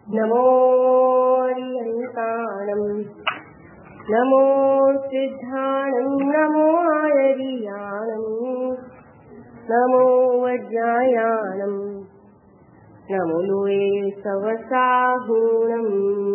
नमो हरिहंताणं नमो सिद्धाणं नमो आयर्याणं नमो वज्रायाणं नमो लोये सवसाहूणं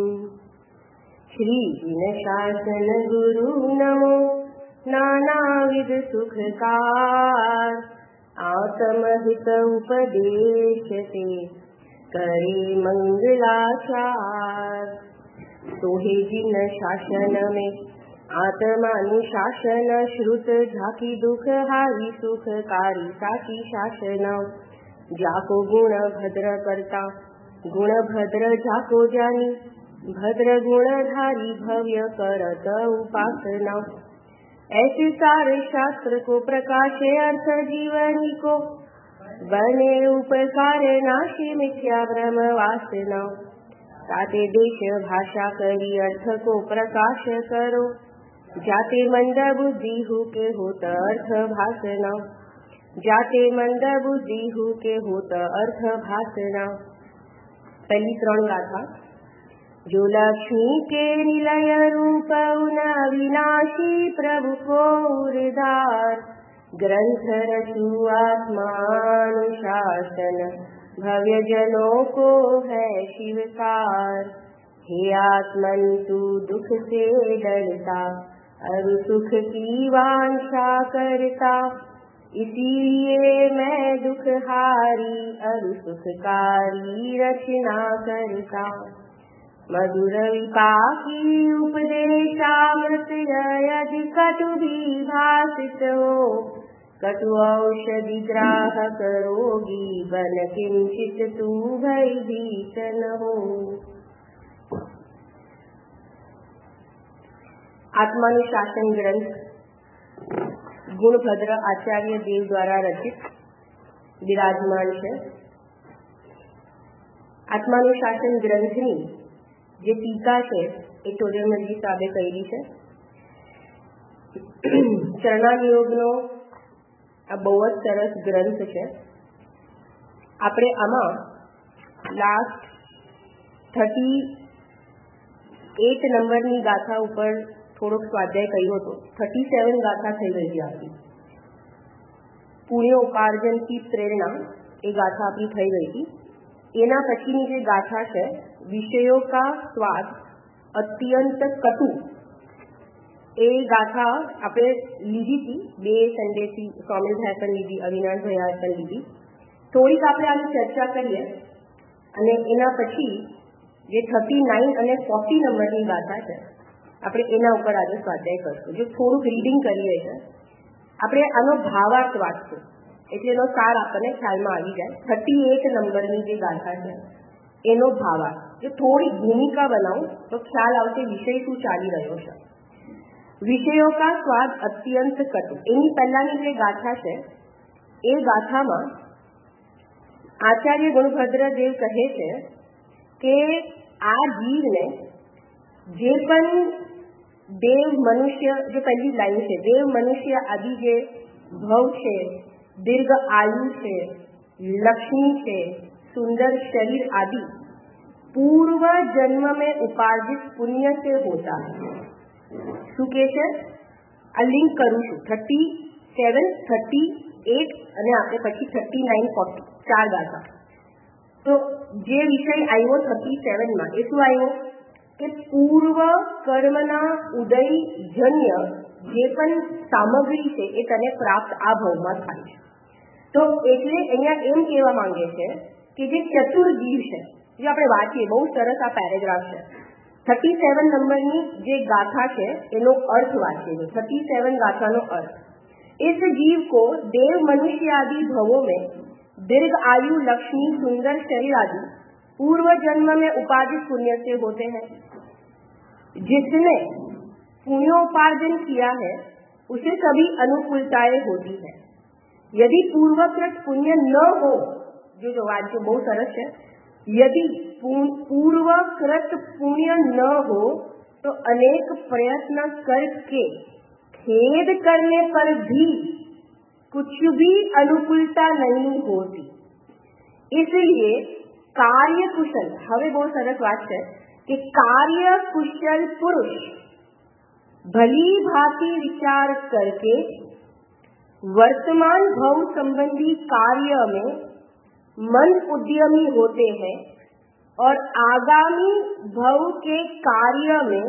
श्री जिनशासन गुरु नमो नानाविध सुखकार आत्महित उपदेशते करे मंगलाचार। सोहे जिन शासन में आत्मानुशासन श्रुत झाकी दुख हारी सुखकारी साची शासन। जाको गुण भद्र करता गुण भद्र जाको जानी भद्र गुणधारी भव्य करत उपासना। ऐसे सारे शास्त्र को प्रकाशे अर्थ जीवनी को बने उपकार नाशी मिथ्या भ्रम वासना। ताते देश भाषा करी अर्थ को प्रकाश करो जाते मंद बुद्धि हु के होत अर्थ भासना। जाते मंद बुद्धि हु के होत अर्थ भासना। पहली 3 गाथा। जो लक्ष्मी के निलय रूप उन अविनाशी प्रभु को उर्धार ग्रंथ रचु आत्मानुशासन भव्य जनों को है शिवकार। हे आत्मन तू दुख से डरता और सुख की वांछा करता इसीलिए मैं दुख हारी और सुखकारी रचना करता। मधुर विपाकी उपदेशामृत यदि कटु भी भाषित हो कटु औषधि ग्राहक रोगी बन किंचित तू भयभीत न हो। आत्मानुशासन ग्रंथ गुणभद्र आचार्य देव द्वारा रचित विराजमान है। आत्मानुशासन ग्रंथनी જે ટીકા છે એ ટોડરમલજી સાહેબે કરેલી છે। ચરણાનિયોગનો આ બહુ જ સરસ ગ્રંથ છે। આપણે આમાં લાસ્ટ 38 નંબરની ગાથા ઉપર થોડોક સ્વાધ્યાય કર્યો હતો। 37 ગાથા થઈ ગઈ છે આપણી। પુણ્યોપાર્જન की प्रेरणा એ ગાથા આપણી થઈ ગઈ હતી। એના પછીની જે ગાથા છે विषयों का स्वाद अत्यंत कटु ए गाथा आपणे लीधी थी 2 संडेથી સ્વામીભાઈ પણ લીધી અવિનાશભાઈ પણ લીધી। થોડીક આપણે આની ચર્ચા કરીએ અને એના પછી જે 39 અને 40 નંબરની ગાથા છે આપણે એના ઉપર આજે સ્વાધ્યાય કરશું। જો થોડુંક રીડિંગ કરીએ છે આપણે આનો ભાવાર્થ વાંચશું એટલે એનો સાર આપણને ખ્યાલમાં આવી જાય। 38 નંબરની જે ગાથા છે એનો ભાવાર્થ જો થોડી ભૂમિકા બનાવું તો ખ્યાલ આવશે વિષય શું ચાલી રહ્યો છે। વિષયો કા સ્વાદ અત્યંત કટુ એની પહેલાની જે ગાથા છે એ ગાથામાં આચાર્ય ગુણભદ્ર દેવ કહે છે કે આ જીવને જે પણ દેવ મનુષ્ય જે પહેલી લાઈન છે દેવ મનુષ્ય આદિ જે ભવ છે દીર્ઘ આયુ છે લક્ષ્મી છે सुंदर शरीर आदि पूर्व जन्म में उपार्जित पुण्य से होता है। શું કે છે આ લિંક કરું છું 37 38 અને આપણે પછી 39 40 ચાર ગાથા। તો જે વિષય આવ્યો 37 માં એ શું આવ્યો કે પૂર્વ કર્મના ઉદય જન્ય જે પણ સામગ્રી છે એ તને પ્રાપ્ત આ ભવમાં થાય છે। તો એટલે અહીંયા એમ કહેવા માંગે છે કે જે ચતુર જીવ છે જે આપણે વાંચીએ બહુ સરસ આ પેરેગ્રાફ છે। 37 નંબરની જે ગાથા છે એનો અર્થ વાંચીએ। 37 गाथा अर्थ इस जीव को देव मनुष्य आदि भवों में दीर्घ आयु लक्ष्मी सुंदर शरीर आदि पूर्व जन्म में उपार्जित पुण्य से होते हैं। जिसने पुण्योपार्जन किया है उसे सभी अनुकूलताएं होती है। यदि पूर्वकृत पुण्य न हो जो वाक्य बहुत सरस है यदि पूर्वकृत पुण्य न हो तो अनेक प्रयत्न करके खेद करने पर भी कुछ भी अनुकूलता नहीं होती। इसलिए કાર્યકુશલ, હવે બહુ સરસ વાત છે કે કાર્यकुशल पुरुष भली भांति विचार करके वर्तमान भव संबंधी कार्य में मन उद्यमी होते हैं और आगामी भव के कार्य में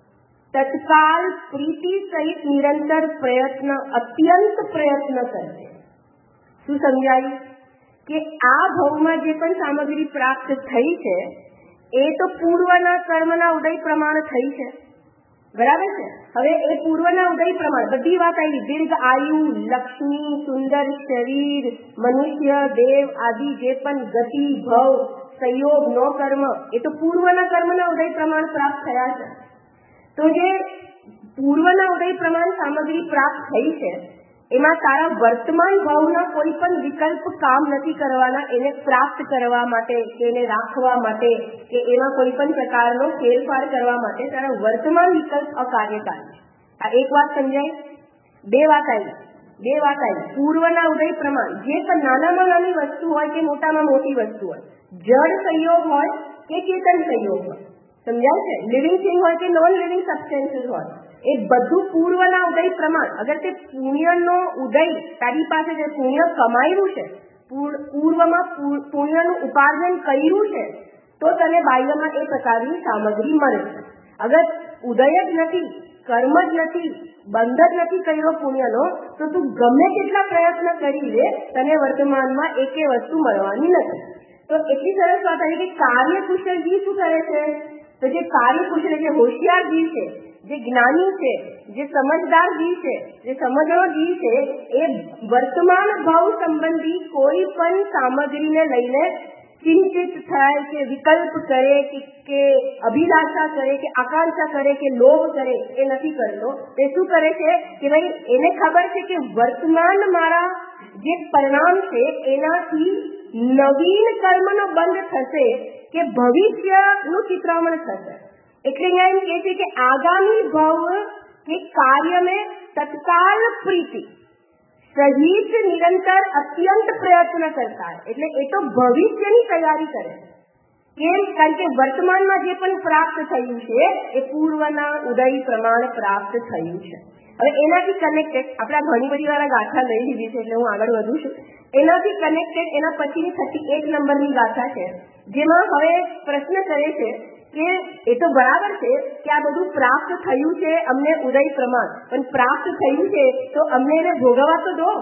तत्काल प्रीति सहित निरंतर प्रयत्न, अत्यंत प्रयत्न करते हैं। શું સમજાયું કે આ ભવમાં જે પણ સામગ્રી પ્રાપ્ત થઈ છે એ તો પૂર્વના કર્મના ઉદય પ્રમાણ થઈ છે, બરાબર છે। હવે એ પૂર્વના ઉદય પ્રમાણ બધી વાત આવી, દીર્ઘ આયુ, લક્ષ્મી, સુંદર શરીર, મનુષ્ય, દેવ આદि જે પણ ગતિ, ભવ, સંયોગ, નો કર્મ, એ તો પૂર્વના કર્મના ઉદય પ્રમાણ પ્રાપ્ત થયા છે। તો જે પૂર્વના ઉદય પ્રમાણ સામગ્રી પ્રાપ્ત થઈ છે એમાં તારા વર્તમાન ભાવના કોઈ પણ વિકલ્પ કામ નથી કરવાના, એને પ્રાપ્ત કરવા માટે કે એને રાખવા માટે કે એમાં કોઈ પણ પ્રકારનો ફેરફાર કરવા માટે તારા વર્તમાન વિકલ્પ અકાર્યકારી છે। આ એક વાત સમજાય। બે વાત આવી પૂર્વના ઉદય પ્રમાણ જે પણ નાનામાં નાની વસ્તુ હોય કે મોટામાં મોટી વસ્તુ હોય, જડ સંયોગ હોય કે ચેતન સંયોગ હોય, સમજાય છે, લિવિંગ થિંગ હોય કે નોન લિવિંગ સબસ્ટેન્સીસ હોય, એ બધું પૂર્વના ઉદય પ્રમાણ, અગર તે પુણ્યનો ઉદય તારી પાસે જે પુણ્ય કમાયું છે, પૂર્વમાં પુણ્યનું ઉપાર્જન કર્યું છે તો તને બાહ્યમાં એ પ્રકારની સામગ્રી મળે છે। અગર ઉદય જ નથી, કર્મ જ નથી, બંધ જ નથી કર્યો પુણ્યનો, તો તું ગમે કેટલા પ્રયત્ન કરી લે તને વર્તમાનમાં એકે વસ્તુ મળવાની નથી। તો એટલી સરસ વાત આવી કે કાર્યકુશલ જીવ શું કરે છે, તો જે કાર્યકુશલ જે હોશિયાર જીવ છે, જે જ્ઞાની છે, જે સમજદાર જીવ છે, જે સમજણો જીવ છે, એ વર્તમાન ભાવ સંબંધી કોઈ પણ સામગ્રીને લઈને ચિંતિત થાય કે વિકલ્પ કરે કે અભિલાષા કરે કે આકાંક્ષા કરે કે લોભ કરે, એ નથી કરતો। તે શું કરે છે કે ભાઈ એને ખબર છે કે વર્તમાન મારા જે પરિણામ છે એનાથી નવીન કર્મનો બંધ થશે કે ભવિષ્યનું ચિત્રામણ થશે। એટલે અહીંયા એમ કહે છે કે આગામી ભાવ કે કાર્ય में तत्काल प्रीति સહિત નિરંતર અત્યંત પ્રયત્ન કરતા है। એટલે એ તો ભવિષ્યની તૈયારી કરે। કેમ? કારણ કે વર્તમાનમાં જે પણ પ્રાપ્ત થયું છે એ પૂર્વના ઉદય પ્રમાણ પ્રાપ્ત થયું છે। હવે એનાથી કનેક્ટેડ આપણે ઘણી બધી વાર ગાથા લઈ લીધી છે એટલે હું આગળ વધું છું। એનાથી કનેક્ટેડ એના પછીની 38 નંબરની ગાથા છે, જેમાં હવે પ્રશ્ન કરે છે કે એ તો બરાબર છે કે આ બધું પ્રાપ્ત થયું છે અમને ઉદય પ્રમાણ, પણ પ્રાપ્ત થયું છે તો અમને એને ભોગવવા તો દો।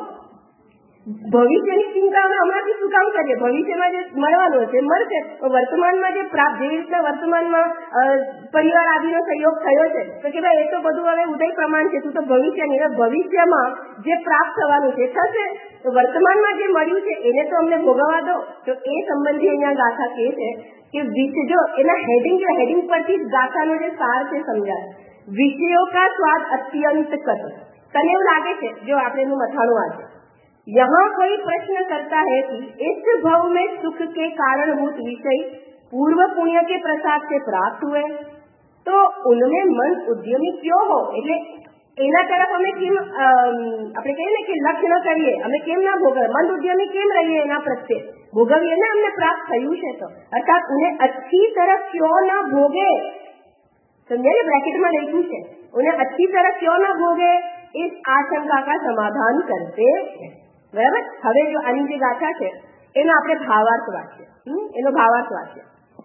ભવિષ્યની ચિંતા અમે હમણાંથી શું કામ કરીએ? ભવિષ્યમાં જે મળવાનું છે મળશે, તો વર્તમાનમાં જે પ્રાપ્ત, જેવી રીતના વર્તમાનમાં પરિવાર આદિનો સહયોગ થયો છે તો કે ભાઈ એ તો બધું હવે ઉદય પ્રમાણ છે, તું તો ભવિષ્યની, ભવિષ્યમાં જે પ્રાપ્ત થવાનું છે થશે, તો વર્તમાનમાં જે મળ્યું છે એને તો અમને ભોગવવા દો। તો એ સંબંધી અહીંયા ગાથા કહે છે कि विषय जो एना हेडिंग परથી ગાથાનો જે સાર છે સમજાય, વિષયો का स्वाद अत्यंत कटु। तने એવું લાગે છે જો આપણે એનું મથાણું વાંચે, यहाँ कोई प्रश्न करता है कि इस भव में सुख के कारणभूत विषय पूर्व पुण्य के प्रसाद से प्राप्त हुए तो उनमें मन उद्यमी क्यों हो? એટલે એના તરફ અમે કેમ આપણે કહીએ ને કે લક્ષ્ય ન કરીએ, અમે કેમ ના ભોગવીએ, મન ઉદ્યમી કેમ રહીએ એના પ્રત્યે, ભોગવીએ ને અમને પ્રાપ્ત થયું છે તો, અર્થાત ઉन्हें अच्छी तरह क्यों ना भोगे, समझे? ब्रैकेटમાં લખ્યું છે उन्हें अच्छी तरह क्यों ना भोगे, इस आशंका का समाधान करते हैं। बराबर। હવે જો આની જે ગાથા છે એનો આપણે ભાવાર્થ વાંચીએ, એનો ભાવાર્થ વાંચીએ।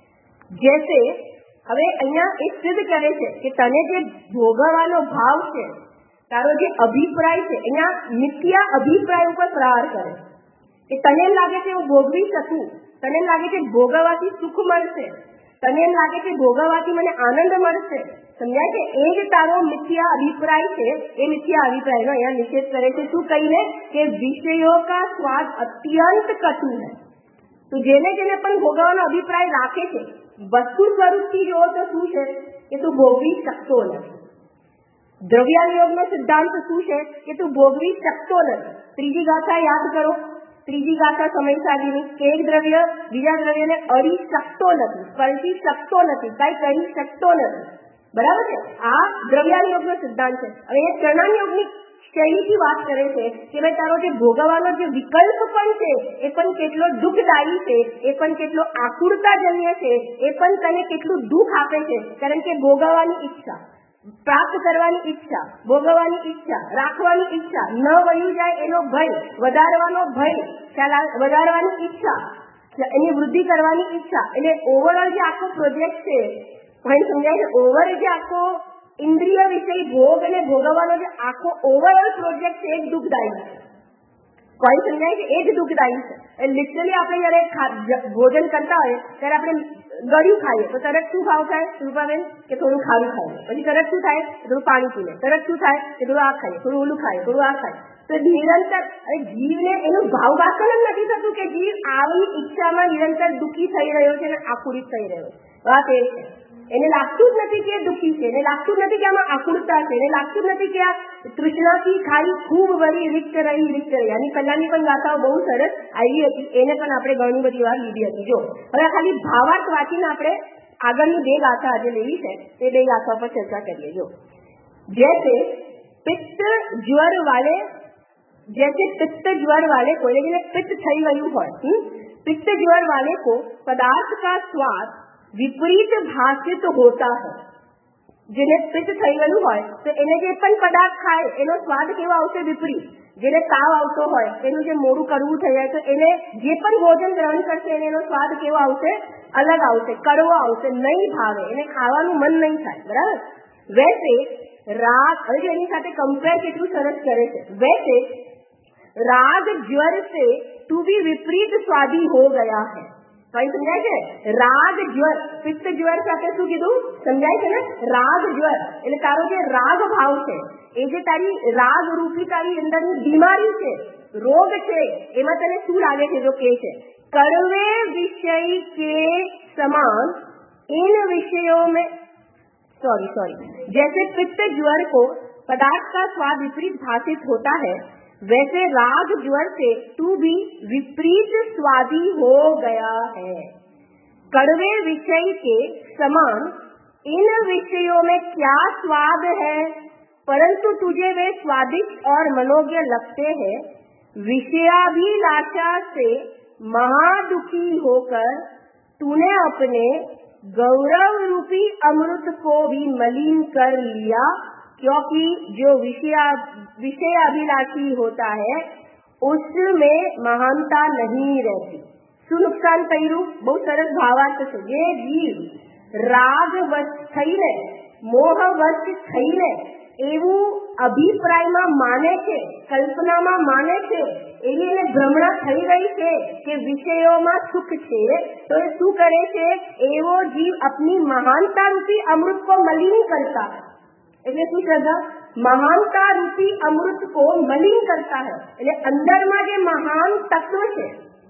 જैसे હવે અહીંયા એ સિદ્ધ કરે છે કે તને જે ભોગવવાનો ભાવ છે, તારો જે અભિપ્રાય છે, અહીંયા મિથ્યા અભિપ્રાય ઉપર પ્રહાર કરે કે તને એમ લાગે છે હું ભોગવી શકું, તને એમ લાગે છે ભોગવવાથી સુખ મળશે, તને એમ લાગે છે ભોગવવાથી મને આનંદ મળશે, સમજાય છે? એ જ તારો મિથ્યા અભિપ્રાય છે। એ મિથ્યા અભિપ્રાયનો અહીંયા નિષેધ કરે છે શું કહીને કે વિષયો કા સ્વાદ અત્યંત કટુ है। તો જેને જેને પણ ભોગવવાનો અભિપ્રાય રાખે છે, વસ્તુ સ્વરૂપથી જોવો તો શું છે કે તું ભોગવી શકતો નથી। દ્રવ્યાનુયોગનો સિદ્ધાંત શું છે કે તું ભોગવી શકતો નથી। ત્રીજી ગાથા યાદ કરો, ત્રીજી ગાથા સમય સાગીની કે એક દ્રવ્ય બીજા દ્રવ્યને અડી શકતો નથી, સ્પર્શી શકતો નથી, કઈ કરી શકતો નથી, બરાબર છે? આ દ્રવ્યાનુયોગનો સિદ્ધાંત છે। હવે એ ચરણાનુયોગની શૈલીથી વાત કરે છે કે ભાઈ તારો જે ભોગવવાનો જે વિકલ્પ પણ છે એ પણ કેટલો દુઃખદાયી છે, એ પણ કેટલો આકુરતાજન્ય છે, એ પણ તને કેટલું દુઃખ આપે છે. કારણ કે ભોગવવાની ઈચ્છા, પ્રાપ્ત કરવાની ઈચ્છા, ભોગવવાની ઈચ્છા, રાખવાની ઈચ્છા, ન વયું જાય એનો ભય, વધારવાનો ભય, વધારવાની ઈચ્છા, એની વૃદ્ધિ કરવાની ઈચ્છા, એટલે ઓવરઓલ જે આખો પ્રોજેક્ટ છે ભાઈ સમજાય છે. ઓવર જે આખો ઇન્દ્રિય વિષય ભોગ અને ભોગવવાનો જે આખો ઓવરઓલ પ્રોજેક્ટ છે એ દુઃખદાયી છે. કોઈ સમજાય છે એ જ દુઃખદાયી છે. લિટરલી આપણે જયારે ભોજન કરતા હોય ત્યારે આપણે ગળ્યું ખાઈએ તો તરત શું ભાવ થાય રૂપાબેન કે થોડું ખારું ખાઈએ, પછી તરત શું થાય કે થોડું પાણી પી લે, તરત શું થાય કે થોડું આ ખાઈએ, થોડું ઓલું ખાઈએ, થોડું આ ખાઈએ. તો નિરંતર જીવને એનું ભાવ વાસન જ નથી થતું કે જીવ આવી ઈચ્છામાં નિરંતર દુઃખી થઈ રહ્યો છે અને આકુરિત થઈ રહ્યો છે. વાત એ છે એને લાગતું જ નથી કે દુઃખી છે, એને લાગતું જ નથી કે આમાં આકુરતા છે, એને લાગતું જ નથી કે આ તૃષ્ણાથી ખાલી ખૂબ વળી રિક્ત રહી. આની પહેલાની પણ ગાથાઓ બહુ સરસ આવી હતી, એને પણ આપણે ઘણી બધી વાર લીધી હતી. જો હવે ખાલી ભાવાર્થ વાંચીને આપણે આગળની બે ગાથા આજે લેવી છે તે બે ગાથા પર ચર્ચા કરીએ. જો जैसे पित्त ज्वर वाले को जिन्हें पित्त થઈ ગયું હોય, पित्त ज्वर वाले को पदार्थ का स्वाद विपरीत भाषित होता है. જેને પિત્ત થઈ ગયું હોય તો એને જે પણ પદાર્થ ખાય એનો સ્વાદ કેવો આવશે? વિપરીત. જેને તાવ આવતો હોય એનું જે મોઢું કરવું થઈ જાય તો એને જે પણ ભોજન ગ્રહણ કરશે એનો સ્વાદ કેવો આવશે? અલગ આવશે, કડવો આવશે, નહીં ભાવે, એને ખાવાનું મન નહીં થાય. બરાબર? વૈસે રાગ, હવે એની સાથે કમ્પેર કેટલું સરસ કરે છે. वैसे राग ज्वर से तू भी विपरीत स्वादी हो गया है. ભાઈ સમજાય છે? રાગ જ્વર, પિત્ત જ્વર સાથે શું કીધું સમજાય છે ને? રાગ જ્વર એટલે તારો જે રાગ ભાવ છે એ જે તારી રાગ રૂપી તારી અંદરની બીમારી છે, રોગ છે, એમાં તને શું લાગે છે? જો કે છે કડવે વિષય के समान इन विषयों में जैसे पित्त ज्वर को पदार्थ का स्वाद विपरीत भाषित होता है, वैसे राग ज्वर से तू भी विपरीत स्वादी हो गया है. कड़वे विषय के समान इन विषयों में क्या स्वाद है, परंतु तुझे वे स्वादिष्ट और मनोज्ञ लगते हैं. विषयाभिलाषा से महादुखी होकर तूने अपने गौरव रूपी अमृत को भी मलिन कर लिया, क्योंकि जो विषय अभिलाषी होता है उसमें महानता नहीं रहती. શું નુકસાન કર્યું? બહુ સરસ ભાવાર્થ છે. જે જીવ રાગવશ થઈને, મોહવશ થઈને એવું અભિપ્રાયમાં માને છે, કલ્પનામાં માને છે, એવી એને ભ્રમણા થઈ ગઈ છે કે વિષયોમાં સુખ છે, તો એ શું કરે છે? એવો જીવ अपनी महानता रूपी अमृत को मलिन करता है. એટલે શું શ્રદ્ધા? મહાનતા રૂપી અમૃત કો મલિન કરતા है. એટલે અંદરમાં જે મહાન તત્વ છે,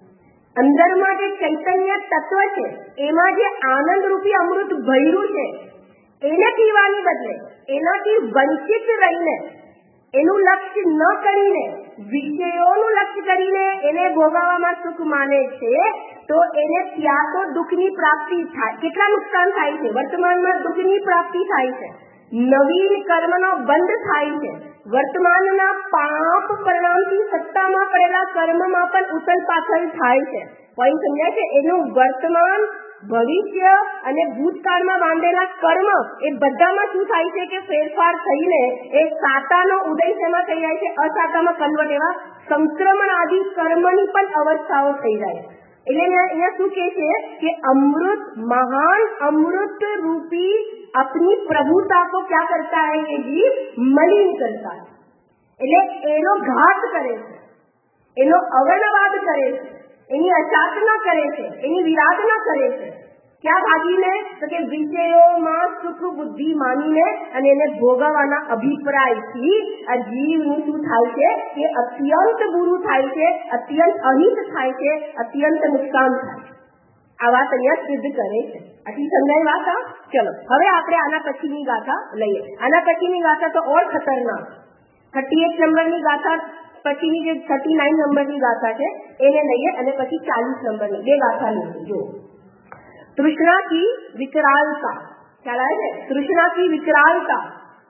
અંદરમાં જે ચૈતન્ય તત્વ છે, એમાં જે આનંદ રૂપી અમૃત ભર્યું છે એને પીવાની બદલે એનાથી વંચિત રહીને, એનું લક્ષ્ય ન કરીને, વિષયોનું લક્ષ્ય કરીને એને ભોગવવામાં સુખ માને છે, તો એને ત્યાં તો દુઃખની પ્રાપ્તિ થાય. કેટલા નુકસાન થાય છે? વર્તમાનમાં દુઃખની પ્રાપ્તિ થાય છે, નવીન કર્મનો બંધ થાય છે, વર્તમાનના પાપ પરિણામથી સત્તામાં પડેલા કર્મમાં પણ ઉથલ પાથલ થાય છે. પોઈન્ટ સમજાય છે? એનું વર્તમાન, ભવિષ્ય અને ભૂતકાળમાં બાંધેલા કર્મ એ બધામાં શું થાય છે કે ફેરફાર થઈને એ સાતાનો ઉદય શેમાં થઈ જાય છે? અસાતામાં કન્વર્ટ, એવા સંક્રમણ આદિ કર્મની પણ અવસ્થાઓ થઈ જાય છે. એટલે અહીંયા શું કહે છે કે अमृत, महान अमृत रूपी अपनी प्रभुता को क्या करता है? ये जीव मलिन करता है. એટલે એનો ઘાત કરે છે, એનો અવર્ણવાદ કરે છે, એની અચાટના કરે છે, એની વિરાધના કરે છે. ક્યાં ભાગીને? તો કે વિષયોમાં સુખ બુદ્ધિ માનીને અને એને ભોગવવાના અભિપ્રાયથી આ જીવનું શું થાય છે કે અત્યંત બુરું થાય છે, અત્યંત અહિત થાય છે, અત્યંત નુકસાન થાય છે. આ વાત અહીંયા સિદ્ધ કરે છે. આટલી સમજાય વાત? ચલો હવે આપણે આના પછીની ગાથા લઈએ. આના પછીની ગાથા તો ઓર ખતરનાક, 38 નંબરની ગાથા પછીની જે 39 નંબરની ગાથા છે એને લઈએ અને પછી 40 નંબરની બે ગાથા લઈએ. જો તૃષ્ણા की विकरालता, ખ્યાલ આવે છે? તૃષ્ણા की विकरालता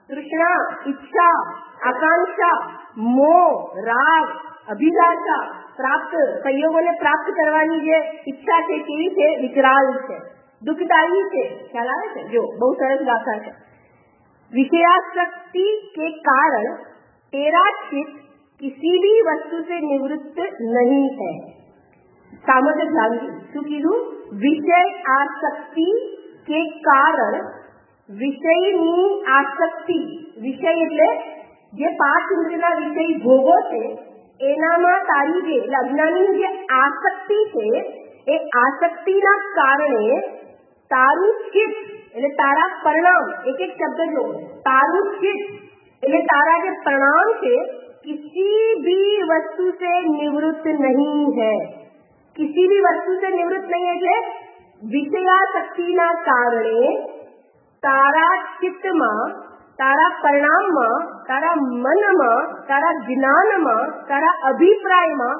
તૃષ્ણા, ઈચ્છા, આકાંક્ષા, મોહ, રાગ, અભિલાષા, પ્રાપ્ત, સંયોગોને પ્રાપ્ત કરવાની જે ઈચ્છા છે કેવી છે? વિકરાલ છે, દુઃખદાયી છે. ખ્યાલ આવે છે? જો બહુ સરસ ગાથા છે. विषयासक्ति के कारण तेरा चित्त किसी भी वस्तु से निवृत्त नहीं है. સામોદે ધ્યાનથી શું કીધું? વિષય આસક્તિ કે કારણ, વિષયની આસક્તિ, વિષય એટલે જે પાંચ ઇન્દ્રિયના વિષય ભોગો છે એનામાં તારી જે અજ્ઞાનીની જે આસક્તિ છે એ આસક્તિના કારણે તારું ચિત્ત એટલે તારા પરિણામ, એક એક શબ્દ જો, તારું ચિત્ત એટલે તારા જે પરિણામ છે किसी भी वस्तु से निवृत्त नहीं है. किसी भी वस्तु से निवृत्त नहीं એટલે વિષયાસક્તિના કારણે તારા ચિત્તમાં, તારા પરિણામમાં, તારા મનમાં, તારા જ્ઞાનમાં, તારા અભિપ્રાયમાં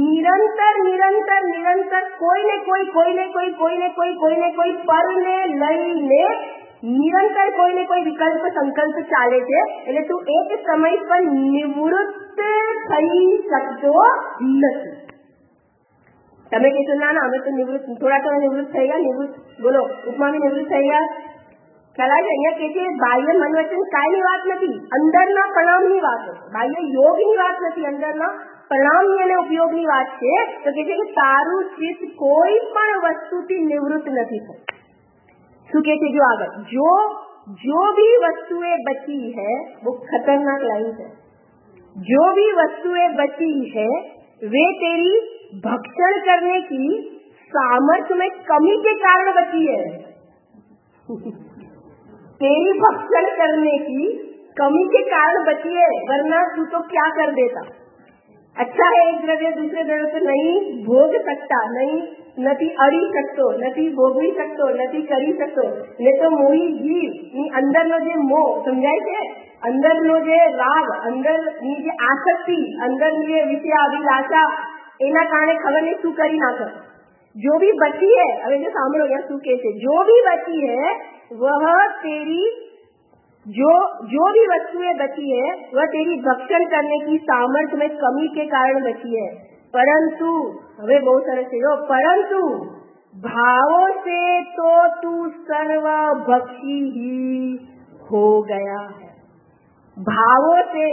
નિરંતર કોઈને કોઈ પરને લઈને નિરંતર કોઈને કોઈ વિકલ્પ સંકલ્પ ચાલે છે. એટલે તું એક સમય પર નિવૃત્ત થઈ શકતો નથી. તમે કહેશો ના અમે તો નિવૃત્ત, થોડા તો નિવૃત્ત થઈ ગયા, નિવૃત્ત બોલો ઉપમાની નિવૃત્ત થઈ ગયા. ખ્યાલ આવે છે? અહીંયા કે છે બાહ્ય મન વચન કાયની વાત નથી, અંદરના પરિણામની વાત છે. બાહ્ય યોગની વાત નથી, અંદરના પરિણામની અને ઉપયોગની વાત છે. તો કે છે કે તારું ચિત્ત કોઈ પણ વસ્તુથી નિવૃત્ત નથી થતું. શું કે છે? જો આગળ, जो भी वस्तुएं बची है, वो खतरनाक लाइन है, जो भी वस्तुएं बची है वे तेरी भक्षण करने की सामर्थ्य में कमी के कारण बची है. तेरी भक्षण करने की कमी के कारण बची है, वरना तू तो क्या कर देता. अच्छा है एक द्रव्य दूसरे द्रव्य को नहीं भोग सकता, નથી અડી શકતો, નથી ભોગવી શકતો, નથી કરી શકતો. ને તો મોહી જીવ ની અંદરનો જે મોહ સમજાય છે, અંદરનો જે રાગ, અંદરની જે આસક્તિ, અંદરની જે વિષય અભિલાષા, એના કારણે ખબર નહીં શું કરી નાખે. जो भी बची है, હવે જો સાંભળો યાર શું કહે છે, जो भी बची है वह तेरी, जो भी वस्तुएं बची है वह तेरी भक्षण करने की सामर्थ्य में कमी के कारण बची है. परंतु હવે બહુ સરસ છે, परंतु भावों से तो तू सर्वभक्षी ही हो गया है. भावों से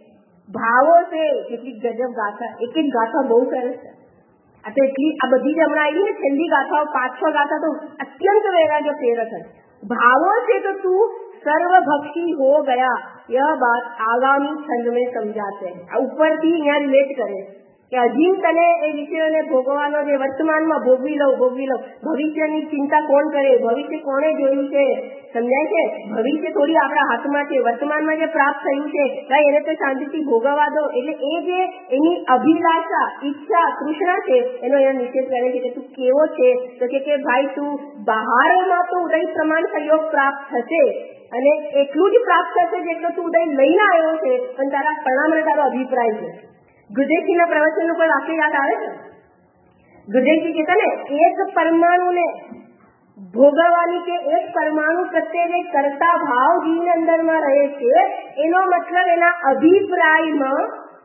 કેટલી ગજબ ગાથા, એક ગાથા બહુ સરસ છે. આ તો એટલી આ બધી જ હમણાં આવી ને છેલ્લી ગાથાઓ 5-6 ગાથા તો અત્યંત વૈરાગ્ય પ્રેરક है. भावों से तो तू सर्वभक्षी हो गया, यह बात आगामी खंड में समझाते हैं. આ ઉપરથી અહીંયા રિલેટ કરે કે હજી તને એ વિષયોને ભોગવાનો જે વર્તમાનમાં ભોગવી લઉં, ભવિષ્યની ચિંતા કોણ કરે, ભવિષ્ય કોણે જોયું છે, સમજાય છે? ભવિષ્ય થોડી આપણા હાથમાં છે, વર્તમાનમાં જે પ્રાપ્ત થયું છે ભાઈ એને તો શાંતિથી ભોગવવા દો. એટલે એ જે એની અભિલાષા, ઈચ્છા, તૃષ્ણા છે એનો અહીંયા નિષેધ કરે છે કે તું કેવો છે. તો કે ભાઈ તું બહારમાં તો ઉદય પ્રમાણ સંયોગ પ્રાપ્ત થશે અને એટલું જ પ્રાપ્ત થશે જેટલો તું ઉદય લઈને આવ્યો છે, પણ તારા પરિણામ અને તારો અભિપ્રાય છે. ગુજેશજીના પ્રવચનનું કોઈ વાક્ય યાદ આવે છે? ગુજેશજી કહેતા ને એક પરમાણુને ભોગવવાની કે એક પરમાણુ પ્રત્યે જે કરતા ભાવ જીવની અંદરમાં રહે છે એનો મતલબ એના અભિપ્રાયમાં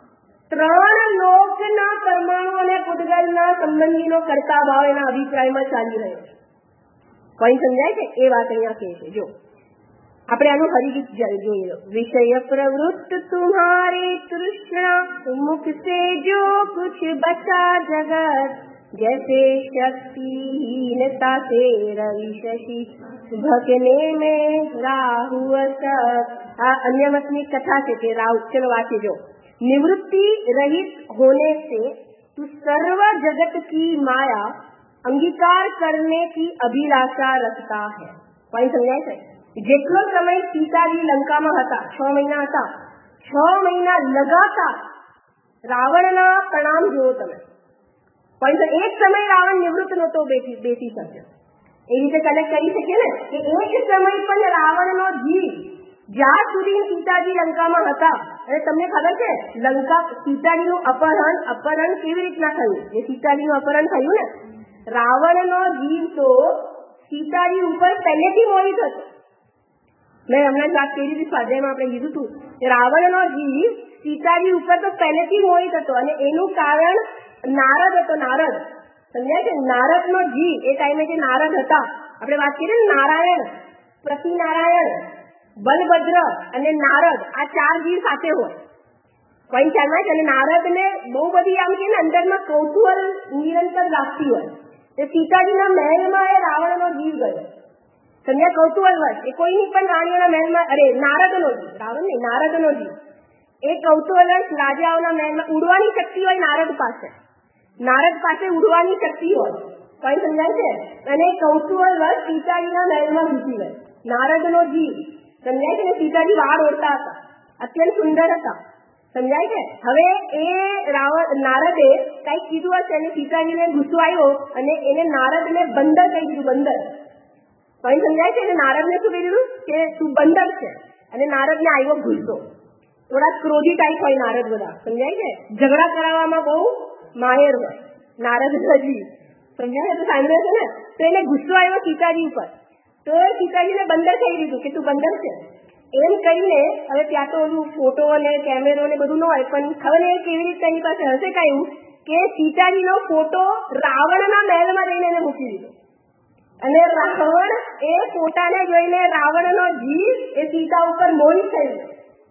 3 લોકના પરમાણુ અને પૂતગલના સંબંધીનો કરતા ભાવ એના અભિપ્રાયમાં ચાલી રહ્યો છે. કોઈ સમજાય છે? એ વાત અહીંયા કહે છે. જો આપણે આનું હરિગીત જોઈએ લો. વિષય પ્રવૃત્ત તુમ્હારે તૃષ્ણા, મુખ से जो कुछ बचा जगत, जैसे शक्तिहीनता से रवि शशि भगने में राहु असत. આ અન્ય મતની કથા છે કે રાહુ, ચલો વાંચે જો. निवृत्ति रहित होने से तू सर्व जगत की माया अंगीकार करने की अभिलाषा रखता है. કોઈ સમજાય છે? જેટલો સમય સીતાજી લંકામાં હતા, 6 મહિના હતા, 6 મહિના લગાતાર રાવણના પ્રણામ જુઓ તમે. પણ એક સમય રાવણ નિવૃત્ત નહોતો બેસી શક્યો. એ રીતે કનેક્ટ કરી શકીએ ને કે એક સમય પણ રાવણનો જીવ જ્યાં સુધી સીતાજી લંકામાં હતા. અને તમને ખબર છે લંકા સીતાજીનું અપહરણ કેવી રીતના થયું? એ સીતાજીનું અપહરણ થયું ને, રાવણનો જીવ તો સીતાજી ઉપર પહેલેથી મોહિત હતો. મેં હમણાં જ વાત કરી હતી, સ્વાધ્યાયમાં આપણે લીધું હતું કે રાવણનો જીવ સીતાજી ઉપર તો પહેલેથી મોહિત હતો અને એનું કારણ નારદ હતો. નારદ સમજાય છે? નારદનો જીવ એ ટાઈમે જે નારદ હતા, આપણે વાત કરીએ ને નારાયણ, પ્રતિનારાયણ, બલભદ્ર અને નારદ, આ 4 જીવ સાથે હોય કોઈ ખ્યાલમાં છે. અને નારદને બહુ બધી આમ કે અંદરમાં કૌતૂહલ નિરંતર લાગતી હોય. તે સીતાજીના મહેલમાં એ રાવણનો જીવ ગયો, સમજ્યા? કૌતૂહલ હોય એ કોઈની પણ રાણીઓના મહેલમાં, અરે નારદનો જીવ, રાવણ નહીં, નારદનો જીવ એ કૌતૂહલ રાજાઓના મહેલમાં ઉડવાની શક્તિ હોય નારદ પાસે. નારદ પાસે ઉડવાની શક્તિ હોય, કોઈ સમજાય છે? અને કૌતૂહલ સીતાજીના મહેલમાં ઘૂસી ગયો નારદનો જીવ, સમજાય છે? સીતાજી વાળ ઓળતા હતા, અત્યંત સુંદર હતા, સમજાય છે? હવે એ નારદે કઈક કીધું હશે અને સીતાજીને ગુસ્સો આવ્યો અને એને નારદને બંદર કહી દીધું. બંદર, કોઈ સમજાય છે? નારદને શું કહી દીધું કે તું બંદર છે. અને નારદને આવ્યો ગુસ્સો. થોડા ક્રોધી ટાઈપ હોય નારદ બધા, સમજાય છે? ઝઘડા કરાવવામાં બહુ માહેર હોય નારદ હજી, સમજાય? તો સાંભળે છે ને? તો એને ગુસ્સો આવ્યો સીતાજી ઉપર, તો સીતાજીને બંદર કહી દીધું કે તું બંદર છે એમ કરીને. હવે ત્યાં તો ઓલું ફોટો અને કેમેરો ને બધું ન હોય, પણ ખબર નહીં કેવી રીતે એની પાસે હશે કાંઈ કે સીતાજીનો ફોટો રાવણના મહેલમાં જઈને એને મૂકી દીધો. અને રાવણ એ ફોટાને જોઈને રાવણનો જીવ એ સીતા ઉપર મોહિત થઈ ગયો.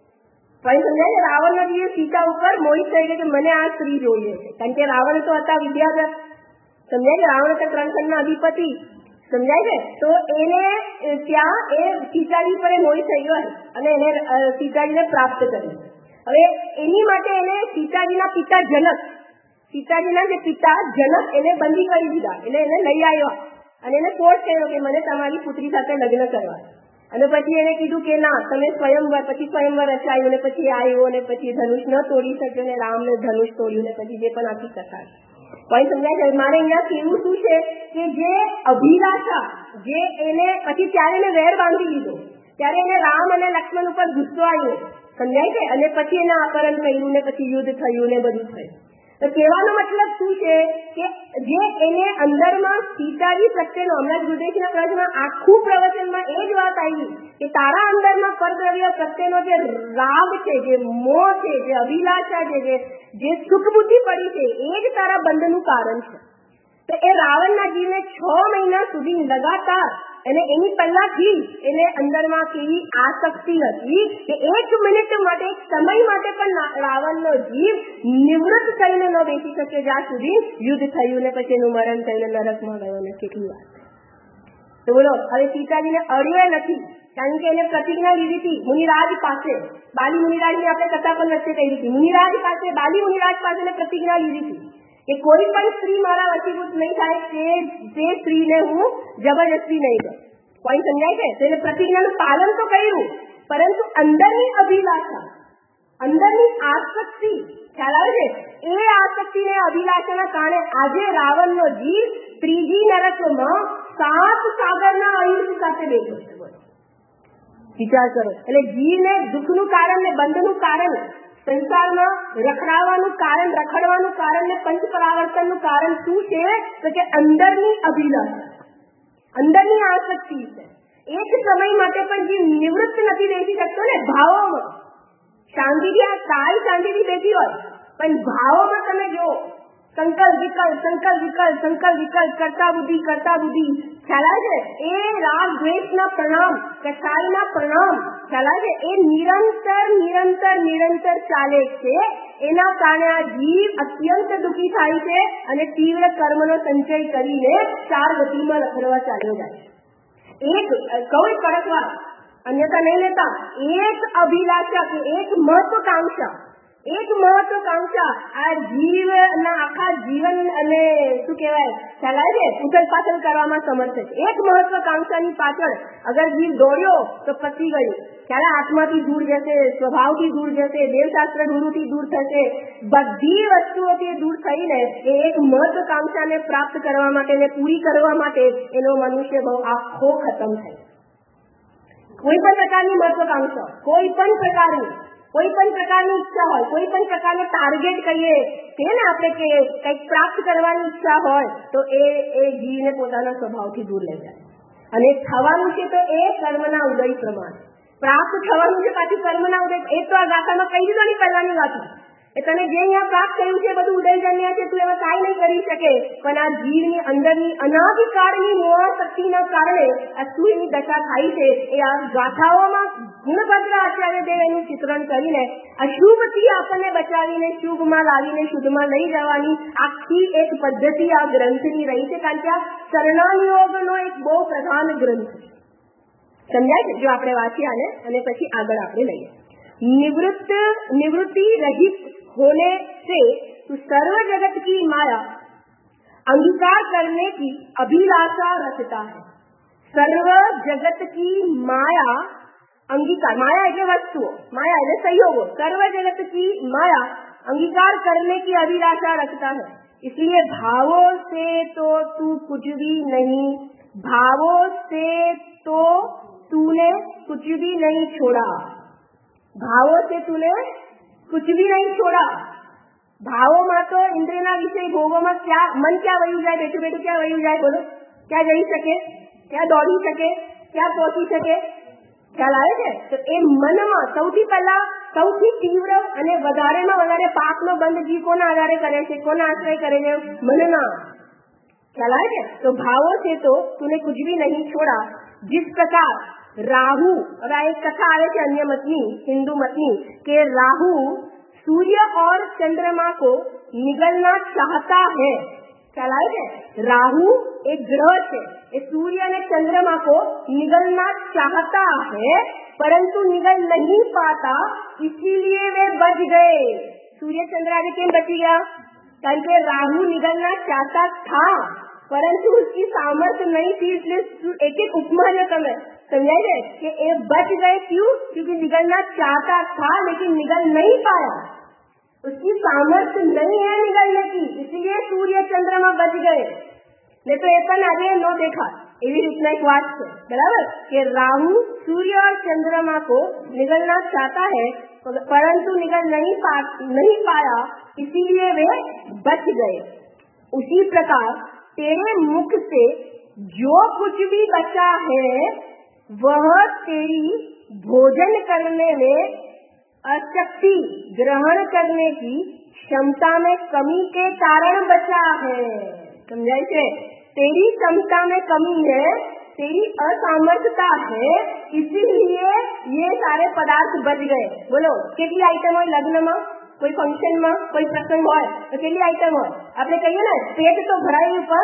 ભાઈ સમજાય? રાવણનો જીવ સીતા ઉપર મોહિત થઈ ગયો કે મને આ સ્ત્રી જોઈએ છે. કારણ કે રાવણ તો હતા વિદ્યાધર, સમજાય? રાવણ તો 3 ખંડના અધિપતિ, સમજાય છે? તો એને ત્યાં એ સીતાજી પર મોહિત થઈ ગયો અને એને સીતાજીને પ્રાપ્ત કરી. હવે એની માટે એને સીતાજીના પિતા જનક, સીતાજીના જે પિતા જનક એને બંદી કરી દીધા. એટલે એને લઈ આવ્યો અને એને ફોર્સ કર્યો કે મને તમારી પુત્રી સાથે લગ્ન કરવા. અને પછી એને કીધું કે ના, તમે સ્વયંવર, પછી સ્વયંવર રચાયું ને પછી આવ્યો ને પછી ધનુષ ન તોડી શક્યો ને રામને ધનુષ તોડ્યું ને પછી જે પણ આખી કથા. કોઈ સમજાય છે? મારે અહીંયા કેવું શું છે કે જે અભિલાષા, જે એને પછી ત્યારે એને વેર બાંધી દીધો, ત્યારે એને રામ અને લક્ષ્મણ ઉપર ગુસ્સો આવ્યો, સમજાય છે? અને પછી એને અપહરણ થયું ને પછી યુદ્ધ થયું ને બધું થયું. તો કહેવાનો મતલબ શું છે કે જે એને અંદરમાં સીતાજી પ્રત્યેનો, હમણાં ગુરુદેવજીના પ્રવચનમાં આખું પ્રવચનમાં એ જ વાત આવી કે તારા અંદરમાં પરદ્રવ્ય પ્રત્યેનો જે રાગ છે, જે મોહ છે, જે અભિલાષા છે, જે સુખ બુદ્ધિ પડી છે, એ જ તારા બંધનું કારણ છે. તો એ રાવણના જીવને 6 મહિના સુધી લગાતાર અને એની પહેલાથી એને અંદરમાં કેવી આસક્તિ હતી કે 1 મિનિટ માટે, 1 સમય માટે પણ રાવણનો જીવ નિવૃત્ત થઈને ન બેસી શકે જ્યાં સુધી યુદ્ધ થયું ને પછી એનું મરણ થયું, નરકમાં ગયો ને કેટલી વાત. તો બોલો, હવે સીતાજીને અડ્યો નથી, કારણ કે એને પ્રતિજ્ઞા લીધી હતી મુનિરાજ પાસે. બાલી મુનિરાજની આપણે કથા પણ વચ્ચે કહી હતી. મુનિરાજ પાસે, બાલી મુનિરાજ પાસે એને પ્રતિજ્ઞા લીધી હતી કે કોઈ પણ સ્ત્રી મારા વશીભૂત નહીં થાય, તે સ્ત્રીને હું જબરજસ્તી નહીં કરું. કોઈ સમજાય છે? તો એને પ્રતિજ્ઞાનું પાલન તો કર્યું, પરંતુ અંદરની અભિલાષા, અંદરની આસક્તિ, ખ્યાલ આવે છે? એ આસક્તિ ને અભિલાષાના કારણે આજે રાવણનો જીવ 3જી નરકમાં 7 સાગરના આયુષ સાથે બેઠો છે. વિચાર કરો. એટલે જીવને દુઃખનું કારણ ને બંધનું કારણ, સંસારમાં રખડવાનું કારણ ને પંચ પરાવર્તનનું કારણ શું છે? તો કે અંદરની અભિલાષા, અંદરની આસક્તિ છે. એક સમય માટે પણ જે નિવૃત્ત નથી બેસી શકતો ને ભાવોમાં, શાંતિથી આ કાય શાંતિથી બેસી હોય પણ ભાવોમાં તમે જો સંકલ્પ વિકલ્પ કરતા બુદ્ધિ, ખ્યાલ આવે છે? એ રાગ દ્વેષના પ્રણામ, કસાયના પ્રણામ, ખ્યાલ આવે છે? એ નિરંતર ચાલે છે. એના કારણે આ જીવ અત્યંત દુઃખી થાય છે અને તીવ્ર કર્મનો સંચય કરીને 4 ગતિમાં રખડવા ચાલ્યો જાય છે. એક કઈ કડક વાત, અન્યથા નહીં લેતા. એક અભિલાષા કે એક મહત્વકાંક્ષા આ જીવના આખા જીવન અને શું કહેવાય, ખ્યાલ આવે છે? ઉથલ પાથલ કરવામાં સમર્થ છે. એક મહત્વકાંક્ષાની પાછળ અગર જીવ દોડ્યો તો પતી ગયું. ત્યારે આત્માથી દૂર જશે, સ્વભાવથી દૂર જશે, દેવશાસ્ત્ર ગુરુથી દૂર થશે, બધી વસ્તુઓથી દૂર થઈને એ એક મહત્વકાંક્ષાને પ્રાપ્ત કરવા માટે ને પૂરી કરવા માટે એનો મનુષ્ય ભાવ આખો ખતમ થાય. કોઈ પણ પ્રકારની મહત્વકાંક્ષા, કોઈ પણ પ્રકારની ઈચ્છા હોય, કોઈ પણ પ્રકારનો ટાર્ગેટ કહીએ કે ને આપણે કે કંઈક પ્રાપ્ત કરવાની ઈચ્છા હોય તો એ જીવને પોતાના સ્વભાવથી દૂર લઈ જાય. અને થવાનું છે તો એ કર્મના ઉદય પ્રમાણે. પ્રાપ્ત થવાનું છે પાછું કર્મના ઉદય. એ તો આ ગાથામાં કહી દીધો ને પહેલાની ગાથા. એ તને જે અહીંયા પ્રાપ્ત થયું છે બધું ઉદયજન્ય છે, તું એમાં કાંઈ નહીં કરી શકે. પણ આ જીવની અંદરની અનાદિકાળની મોહ શક્તિના કારણે આ સૂર્યની દશા થાય છે. એ આ ગાથાઓમાં ગુણભદ્ર આચાર્ય દેવ એનું ચિત્રણ કરીને અશુભથી આપણને બચાવીને શુભમાં લાવીને શુદ્ધમાં લઈ જવાની આખી એક પદ્ધતિ આ ગ્રંથની રહી છે. કારણ કે આ શરણાનિયોગનો એક બહુ પ્રધાન ગ્રંથ છે. સમજાય છે? જો આપણે વાંચીએ અને પછી આગળ આપણે લઈએ. निवृत्ति रहित होने से तो सर्व जगत की माया अंगीकार करने की अभिलाषा रखता है. सर्व जगत की माया अंगीकार, माया એટલે વસ્તુઓ, माया એટલે संयोगो, सर्व जगत की माया अंगीकार करने की अभिलाषा रखता है. इसलिए भावों से तो तू कुछ भी नहीं, भावों से तो तूने कुछ भी नहीं छोड़ा. भावों से तूने कुछ भी नहीं छोड़ा. ભાવોમાં તો ઇન્દ્રિયના વિષય ભોગોમાં ક્યાં મન ક્યાં વયું જાય, બેઠું બેઠું ક્યાં વયું જાય, બોલો? ક્યાં જઈ શકે, ક્યાં દોડી શકે, ક્યાં પહોંચી શકે? ખ્યાલ આવે છે? તો એ મનમાં સૌથી પહેલા સૌથી તીવ્ર અને વધારેમાં વધારે પાપનો બંધ જીવ કોના આધારે કરે છે, કોના આશ્રય કરે છે? મનના. ખ્યાલ આવે છે? તો ભાવો છે તો તूने कुछ भी नहीं छोड़ा. जिस प्रकार राहु, और एक कथा आवे છે अन्य मतनी, हिंदू मतनी, के राहु सूर्य और चंद्रमा को निगलना चाहता है. ख्याल आवे છે? राहु एक ग्रह છે, એ सूर्य અને चंद्रमा को निगलना चाहता है परंतु निगल नहीं पाता, इसीलिए वे बच गए. सूर्य चंद्र आगे क्यों बची गया? कारण के राहु निगलना चाहता था परंतु उसकी सामर्थ्य नहीं थी. इसलिए एक एक उपमा जो તમે समझाइए कि ये बच गए. क्यों? क्योंकि निगलना चाहता था लेकिन निगल नहीं पाया, उसकी सामर्थ्य नहीं है निगलने की, इसलिए सूर्य चंद्रमा बच गए. नहीं तो ये પણ आगे न देखा. એવી રીતના એક વાત છે, બરાબર? કે राहु सूर्य और चंद्रमा को निगलना चाहता है परंतु निगल नहीं पाया, इसीलिए वे बच गए. उसी प्रकार तेरे मुख से जो कुछ भी बचा है वह तेरी भोजन करने में अशक्ति, ग्रहण करने की क्षमता में कमी के कारण बचा है. समझाय છે? तेरी क्षमता में कमी है, तेरी असामर्थ्यता है, इसीलिए ये सारे पदार्थ बच गए. बोलो કેટલી આઈટમ હોય લગ્નમાં, કોઈ ફંક્શનમાં, કોઈ પ્રસંગ હોય તો કેટલી આઈટમ હોય? આપણે કહીએ ને પેટ તો ભરાયું પણ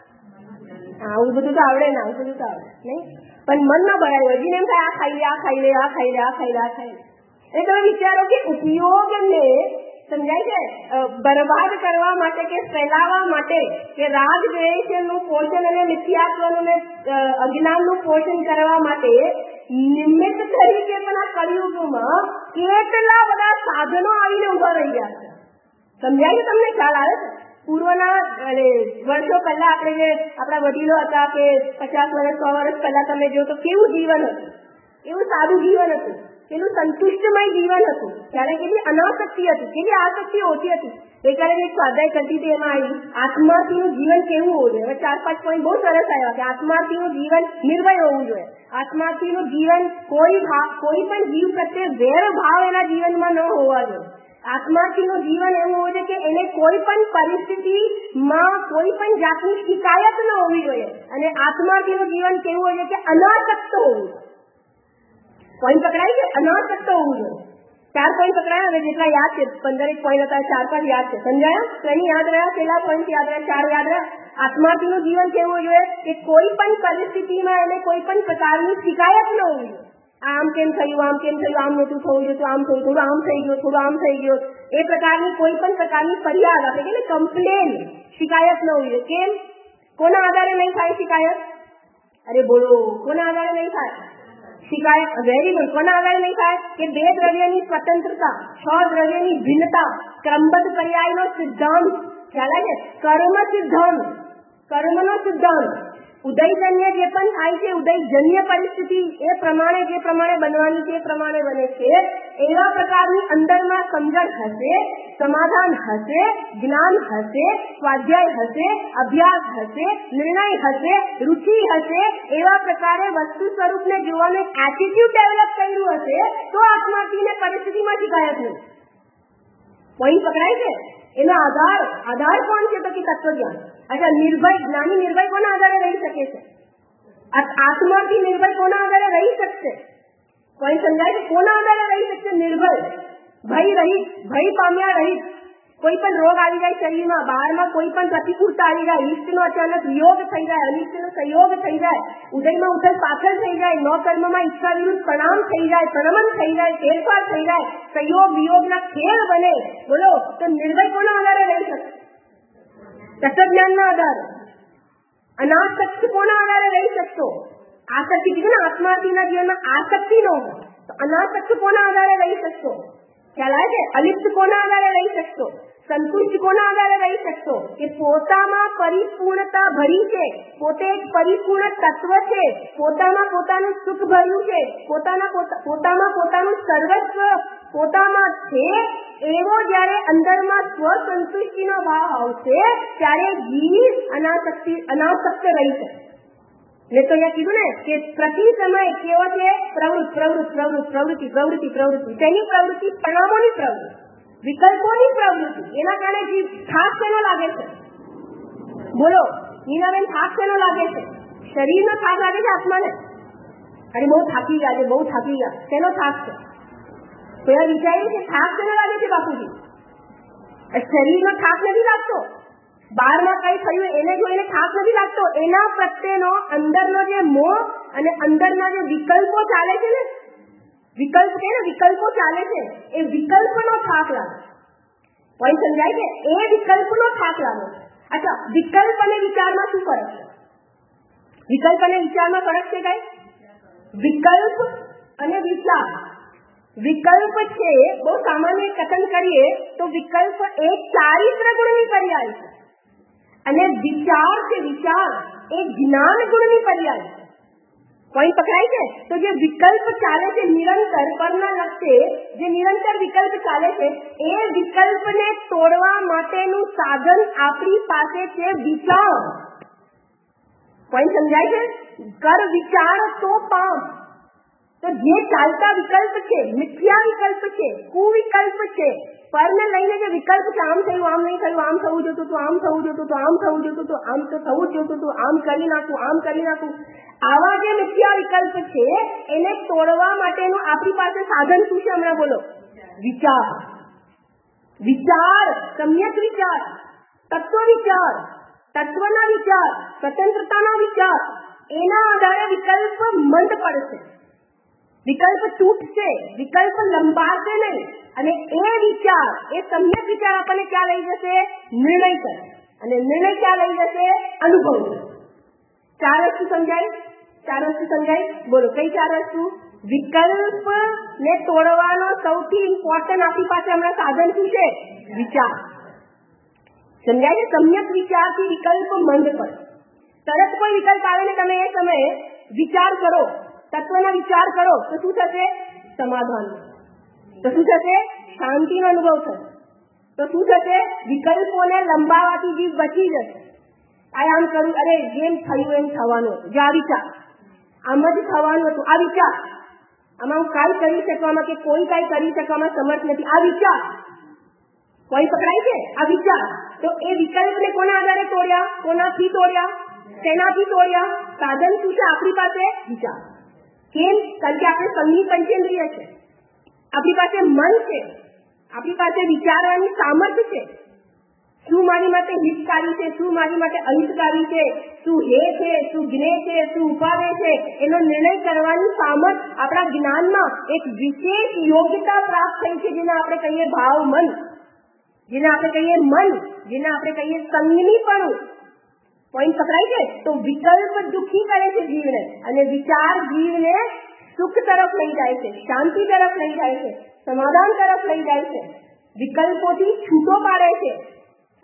આવું બધું તો આવડે ને, આવું બધું તો આવડે નહીં, પણ મન ન ભરાયું હોય. જીને એમ થાય આ ખાઈ લે, આ ખાઈ લે, આ ખાઈ લે, આ ખાઈ લે, આ ખાઈ લે. એ તમે વિચારો કે ઉપયોગને સમજાય છે બરબાદ કરવા માટે કે ફેલાવવા માટે કે રાગ દ્વેષનું પોષણ અને મિથ્યાત્વનું ને અજ્ઞાનનું પોષણ કરવા માટે નિમિત્ત તરીકે પણ આ કળિયુગમાં કેટલા બધા સાધનો આવીને ઉભા રહી ગયા છે. સમજાય છે તમને? ખ્યાલ આવે છે? પૂર્વના વર્ષો પહેલા આપણે જે આપણા વડીલો હતા કે 50 વર્ષ 100 વર્ષ પહેલા તમે જો તો કેવું જીવન હતું, એવું સાદું જીવન હતું, કેટલું સંતુષ્ટમય જીવન હતું. ત્યારે કેટલી અનાસક્તિ હતી, કેટલી આસક્તિ ઓછી હતી. ગઈકાલે એક સ્વાધ્યાય કરતી હતી, એમાં આવી આત્માર્થીનું જીવન કેવું હોવું જોઈએ. હવે 4-5 પોઈન્ટ બહુ સરસ આવ્યા કે આત્માર્થીનું જીવન નિર્ભય હોવું જોઈએ. આત્માર્થીનું જીવન કોઈ પણ જીવ પ્રત્યે વેર ભાવ એના જીવનમાં ન હોવા જોઈએ. આત્માર્થીનું જીવન એવું હોવું જોઈએ કે એને કોઈ પણ પરિસ્થિતિમાં કોઈ પણ જાતની શિકાયત ન હોવી જોઈએ. અને આત્માર્થીનું જીવન કેવું હોય છે કે અનાસક્ત હોવું જોઈએ. પોઈન્ટ પકડાય છે? અનાસક્ત હોવું જોઈએ. 4 પોઈન્ટ પકડાયા, હવે જેટલા યાદ છે 15 પોઈન્ટ હતા, 4-5 યાદ છે. સમજાયા? તો એની યાદ રહ્યા, પેલા પોઈન્ટ યાદ રહ્યા, 4 યાદ રહ્યા. આત્માર્થીનું જીવન કેવું જોઈએ કે કોઈ પણ પરિસ્થિતિમાં એને કોઈ પણ પ્રકારની શિકાયત ન હોવી જોઈએ. આમ કેમ થયું, આમ કેમ થયું, આમ નતું થવું જોઈએ, આમ થયું, થોડું આમ થઈ ગયું, થોડું આમ થઈ ગયું, એ પ્રકારની કોઈ પણ પ્રકારની ફરિયાદ, આપણે કહીએ ને કમ્પ્લેન, શિકાયત ન હોવી જોઈએ. કેમ? કોના આધારે નહીં થાય શિકાયત? અરે બોલો, કોના આધારે નહીં થાય શિકાયત? Very good. કોના આધારે નહીં થાય? કે 2 દ્રવ્યની સ્વતંત્રતા, 6 દ્રવ્યની ભિન્નતા, ક્રમબદ્ધ પર્યાયનો સિદ્ધાંત, ખ્યાલ છે? કર્મ સિદ્ધાંત, કર્મનો સિદ્ધાંત, ઉદયજન્ય જે પણ થાય છે, ઉદયજન્ય પરિસ્થિતિ એ પ્રમાણે જે પ્રમાણે બનવાની છે એ પ્રમાણે બને છે. એવા પ્રકારની અંદરમાં સમજણ હશે, સમાધાન હશે, જ્ઞાન હશે, સ્વાધ્યાય હશે, અભ્યાસ હશે, નિર્ણય હશે, રુચિ હશે. એવા પ્રકારે વસ્તુ સ્વરૂપને જોવાનું એટીટ્યુડ ડેવલપ કર્યું હશે તો આત્માર્થીને પરિસ્થિતિમાં શિકાયત નહીં. પોઈન્ટ પકડાય છે? એનો આધાર કોણ છે? તો કે તત્વજ્ઞાન. અચ્છા, નિર્ભય જ્ઞાની નિર્ભય કોના આધારે રહી શકે છે? આત્માથી નિર્ભય કોના આધારે રહી શકશે? પોઈન્ટ સમજાય છે? કોના આધારે રહી શકશે? નિર્ભય, ભય રહિત, ભય પામ્યા રહિત. કોઈ પણ રોગ આવી જાય શરીરમાં, બહારમાં કોઈ પણ પ્રતિકૂળતા આવી જાય, ઇષ્ટનો અચાનક વિયોગ થઈ જાય, અનિષ્ટનો સંયોગ થઈ જાય, ઉદયમાં ઉથલ પાછળ થઈ જાય, ન કર્મમાં ઈચ્છા વિરુદ્ધ પ્રણામ થઈ જાય, પ્રણમન થઈ જાય, ફેરફાર થઈ જાય, સંયોગ વિયોગના ખેલ બને. બોલો, તો નિર્ભય કોના આધારે રહી શકે? તત્વજ્ઞાનના આધારે. અનાસક્ત કોના આધારે રહી શકશો? આસક્તિ કીધું ને, આત્માર્થીના જીવનમાં આસક્તિ ન હોય તો અનાસક્ત કોના આધારે રહી શકશો? ખ્યાલ આવે છે? અલિપ્ત કોના આધારે રહી શકશો? સંતુષ્ટ કોના આધારે રહી શકશો? કે પોતામાં પરિપૂર્ણતા ભરી છે, પોતે એક પરિપૂર્ણ તત્વ છે, પોતામાં પોતાનું સુખ ભર્યું છે, પોતામાં પોતાનું સર્વસ્વ પોતામાં છે. એવો જયારે અંદરમાં સ્વસંતુષ્ટિનો ભાવ આવશે ત્યારે જીવ અનાસક્ત રહી શકે. એટલે તો અહીંયા કીધું ને કે પ્રતિ સમય કેવો છે? પ્રવૃત્તિ. તેની પ્રવૃત્તિ પરિણામોની પ્રવૃત્તિ, વિકલ્પોની પ્રવૃત્તિ. એના કારણે જીવ થાક શેનો લાગે છે? બોલો નીનાબેન, થાક શેનો લાગે છે? શરીરનો થાક લાગે છે આત્માને? અરે બહુ થાકી ગયા. શેનો થાક છે? કોઈ વિચાર્યું કે થાક શેનો લાગે છે બાપુજી? શરીરનો થાક નથી લાગતો, બહારમાં કઈ થયું એને જોઈને થાક નથી લાગતો. એના પ્રત્યેનો અંદરનો જે મોહ અને અંદરના જે વિકલ્પો ચાલે છે ને, વિકલ્પો ચાલે છે, એ વિકલ્પનો થાક લાગે. પોઈન્ટ સમજાય છે? એ વિકલ્પનો થાક લાગે. અચ્છા, વિકલ્પ અને વિચારમાં શું ફરક છે? વિકલ્પ અને વિચારમાં ફરક છે કઈ? વિકલ્પ અને વિચાર. વિકલ્પ છે, બહુ સામાન્ય કથન કરીએ તો વિકલ્પ એ ચારિત્ર ગુણની પર્યાય છે અને વિચાર છે, વિચાર એ જ્ઞાન ગુણની પર્યાય છે. પોઈન્ટ પકડાય છે? તો જે વિકલ્પ ચાલે છે નિરંતર પરના લક્ષ્ય, જે નિરંતર વિકલ્પ ચાલે છે, એ વિકલ્પને તોડવા માટેનું સાધન આપણી પાસે છે વિચાર. પોઈન્ટ સમજાય છે? કર વિચાર તો પામ. તો જે ચાલતા વિકલ્પ છે, મિથ્યા વિકલ્પ છે, કુવિકલ્પ છે, પરને લઈને જે વિકલ્પ છે, આમ થયું, આમ નહીં થયું, આમ થવું જોતું હતું, આમ થવું જોતું હતું, આમ થવું જોતું હતું, આમ તો થવું જોતું હતું, આમ કરી નાખું, આવા જે મિથ્યા વિકલ્પ છે એને તોડવા માટેનું આપણી પાસે સાધન શું છે? હમણાં બોલો. વિચાર, સમ્યક વિચાર, તત્વ વિચાર, તત્વના વિચાર, સ્વતંત્રતાના વિચાર. એના આધારે વિકલ્પ મંદ પડશે, વિકલ્પ તૂટશે, વિકલ્પ લંબાશે નહીં. અને એ વિચાર, એ સમ્યક વિચાર આપણને ક્યાં લઈ જશે? નિર્ણય પર. અને નિર્ણય ક્યાં લઈ જશે? અનુભવ. ચાર વસ્તુ સમજાય? બોલો, કઈ ચાર વસ્તુ? વિકલ્પ ને તોડવાનો સૌથી ઇમ્પોર્ટન્ટ આપણી પાસે હમણાં સાધન શું છે? વિચાર. સમજાય છે? સમ્યક વિચારથી વિકલ્પ મંદ પડે. તરત કોઈ વિકલ્પ આવે ને તમે એ સમયે વિચાર કરો, તત્વનો વિચાર કરો તો શું થશે? સમાધાન. તો શું થશે? શાંતિનો અનુભવ થશે. તો શું થશે? વિકલ્પોને લંબાવાથી જીવ બચી જશે. આમ કરું, અરે જેમ થયું એમ થવાનું હતું, જે આ વિચાર, આમ જ થવાનું હતું, આ વિચાર, આમાં હું કાંઈ કરી શકવામાં કે કોઈ કાંઈ કરી શકવામાં સમર્થ નથી, આ વિચાર. કોઈ પકડાય છે? આ વિચાર. તો એ વિકલ્પને કોના આધારે તોડ્યા? કોનાથી તોડ્યા? શેનાથી તોડ્યા? સાધન શું છે આપણી પાસે? વિચાર. કેમ? કારણ કે આપણે સંગી પંચેન્દ્રિય છે, આપણી પાસે મન છે, આપણી પાસે વિચારવાની સામર્થ્ય છે. શું મારી માટે હિતકારી છે, શું મારી માટે અહિતકારી છે, શું હે છે, શું જ્ઞે છે, શું ઉપાદે છે, એનો નિર્ણય કરવાની સામર્થ્ય આપણા જ્ઞાનમાં એક વિશેષ યોગ્યતા પ્રાપ્ત થઈ છે, જેને આપણે કહીએ ભાવ મન, જેને આપણે કહીએ સંગનીપણું. પોઈન્ટ પકડાય છે? તો વિકલ્પ દુઃખી કરે છે જીવને, અને વિચાર જીવને સુખ તરફ લઈ જાય છે, શાંતિ તરફ લઈ જાય છે, સમાધાન તરફ લઈ જાય છે, વિકલ્પોથી છૂટો પાડે છે.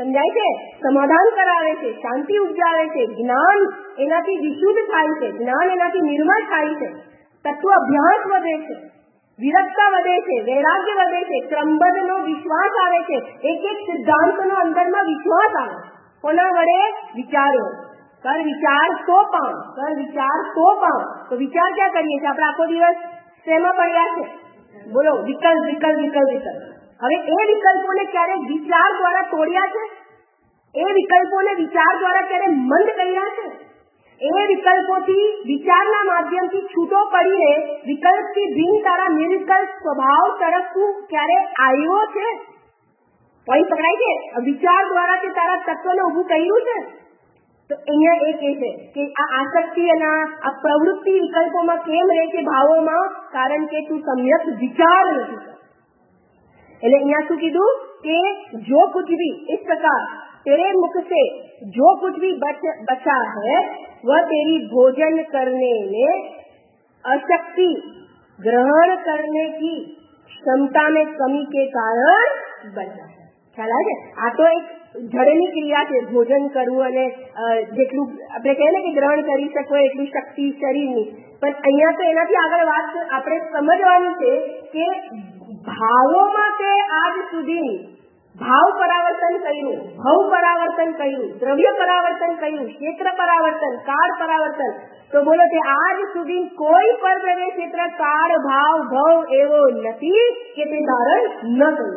સમજાય છે? સમાધાન કરાવે છે, શાંતિ ઉપજાવે છે, જ્ઞાન એનાથી વિશુદ્ધ થાય છે, જ્ઞાન એનાથી નિર્મળ થાય છે, તત્વ અભ્યાસ વધે છે, વિરક્તા વધે છે, વૈરાગ્ય વધે છે, ક્રમબદ્ધનો વિશ્વાસ આવે છે, એક એક સિદ્ધાંતનો અંદરમાં વિશ્વાસ આવે. કોના વડે? વિચારો. કર વિચાર તો પામ, કર વિચાર તો પામ. તો વિચાર ક્યાં કરીએ છીએ આપણે આખો દિવસ? શેમાં પડ્યા છે? બોલો, વિકલ્પ વિકલ્પ વિકલ્પ વિકલ્પ. હવે એ વિકલ્પોને ક્યારે વિચાર દ્વારા તોડ્યા છે? એ વિકલ્પોને વિચાર દ્વારા ક્યારે મંદ કર્યા છે? એ વિકલ્પોથી વિચારના માધ્યમથી છૂટો પડીને વિકલ્પથી ભિન્ન તારા નિર્વિકલ્પ સ્વભાવ તરફ તું ક્યારે આવ્યો છે? કોઈ પકડાય છે? વિચાર દ્વારા તે તારા તત્વને ઊભું કર્યું છે. તો અહીંયા એ કહે છે કે આ આસક્તિ અને આ પ્રવૃત્તિ વિકલ્પોમાં કેમ રહે છે, ભાવોમાં? કારણ કે તું સમ્યક વિચાર નથી કરતો. એટલે અહીંયા શું કીધું કે જો कुछ भी इस प्रकार तेरे मुख से जो कुछ भी बचा है वह तेरी भोजन करने में अशक्ति, ग्रहण करने की क्षमता में कमी के कारण बचा है. ખ્યાલ આવે છે? આ તો એક જડની ક્રિયા છે, ભોજન કરવું અને જેટલું આપણે કહીએ ને કે ગ્રહણ કરી શકો એટલી શક્તિ શરીરની. પણ અહીંયા તો એનાથી આગળ વાત આપણે સમજવાની છે કે ભાવોમાં તે આજ સુધી ભાવ પરાવર્તન કર્યું, ભવ પરાવર્તન કર્યું, દ્રવ્ય પરાવર્તન કર્યું, ક્ષેત્ર પરાવર્તન, કાળ પરાવર્તન. તો બોલો તે આજ સુધી કોઈ પરદ્રવ્ય ક્ષેત્ર કાળ ભાવ ભવ એવો નથી કે તે ધારણ ન કર્યું,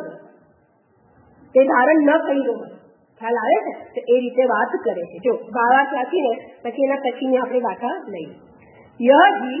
તે ધારણ ન કર્યું. ખ્યાલ આવે છે? તો એ રીતે વાત કરે છે. જો ભાવાર્થ રાખીને પછી એના પછીની આપણે ગાથા લઈએ. યહ જી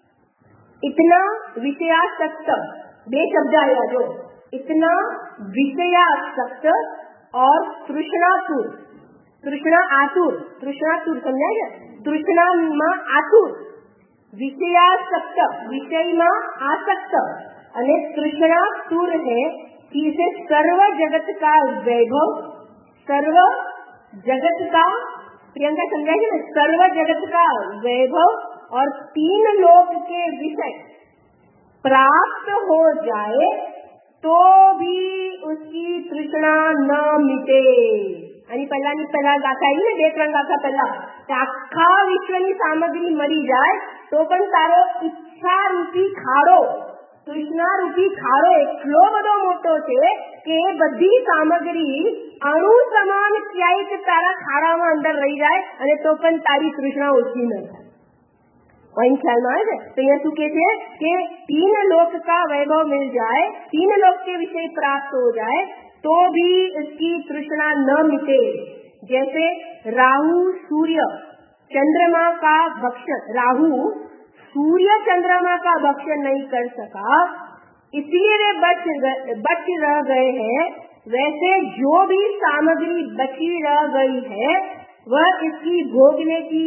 इतना विषयासक्त, બે શબ્દ આવ્યા. જો इतना विषयासक्त और तृष्णातुर, तृष्णा आतुर, तृष्णातुर समझाय છે? तृष्णाમાં આતુર, विषयासक्त विषयમાં आसक्त અને तृष्णातुर है इसे सर्व जगत का वैभव, सर्व जगत का, प्रियंका समझाय છે ને? सर्व जगत का वैभव और तीन लोक के विषय प्राप्त हो जाए तो भी उसकी तृष्णा न मिटे. આની પહેલા ગાથા આવી ને, 2-3 ગાથા પહેલા, આખા વિશ્વની સામગ્રી મળી જાય તો પણ તારો ઈચ્છા રૂપી ખાડો, તૃષ્ણા રૂપી ખાડો એટલો બધો મોટો છે કે એ બધી સામગ્રી અણુ સમાન ક્યાંય તારા ખાડામાં અંદર રહી જાય અને તો પણ તારી તૃષ્ણા ઓછી ન થાય. वही ख्याल में आए. तो यह શું કહે છે કે तीन लोक का वैभव मिल जाए, तीन लोक के विषय प्राप्त हो जाए तो भी इसकी तृष्णा न मिटे. जैसे राहु सूर्य चंद्रमा का भक्षण, राहु सूर्य चंद्रमा का भक्षण नहीं कर सका इसलिए वे बच रह गए हैं, वैसे जो भी सामग्री बची रह गई है वह इसकी भोगने की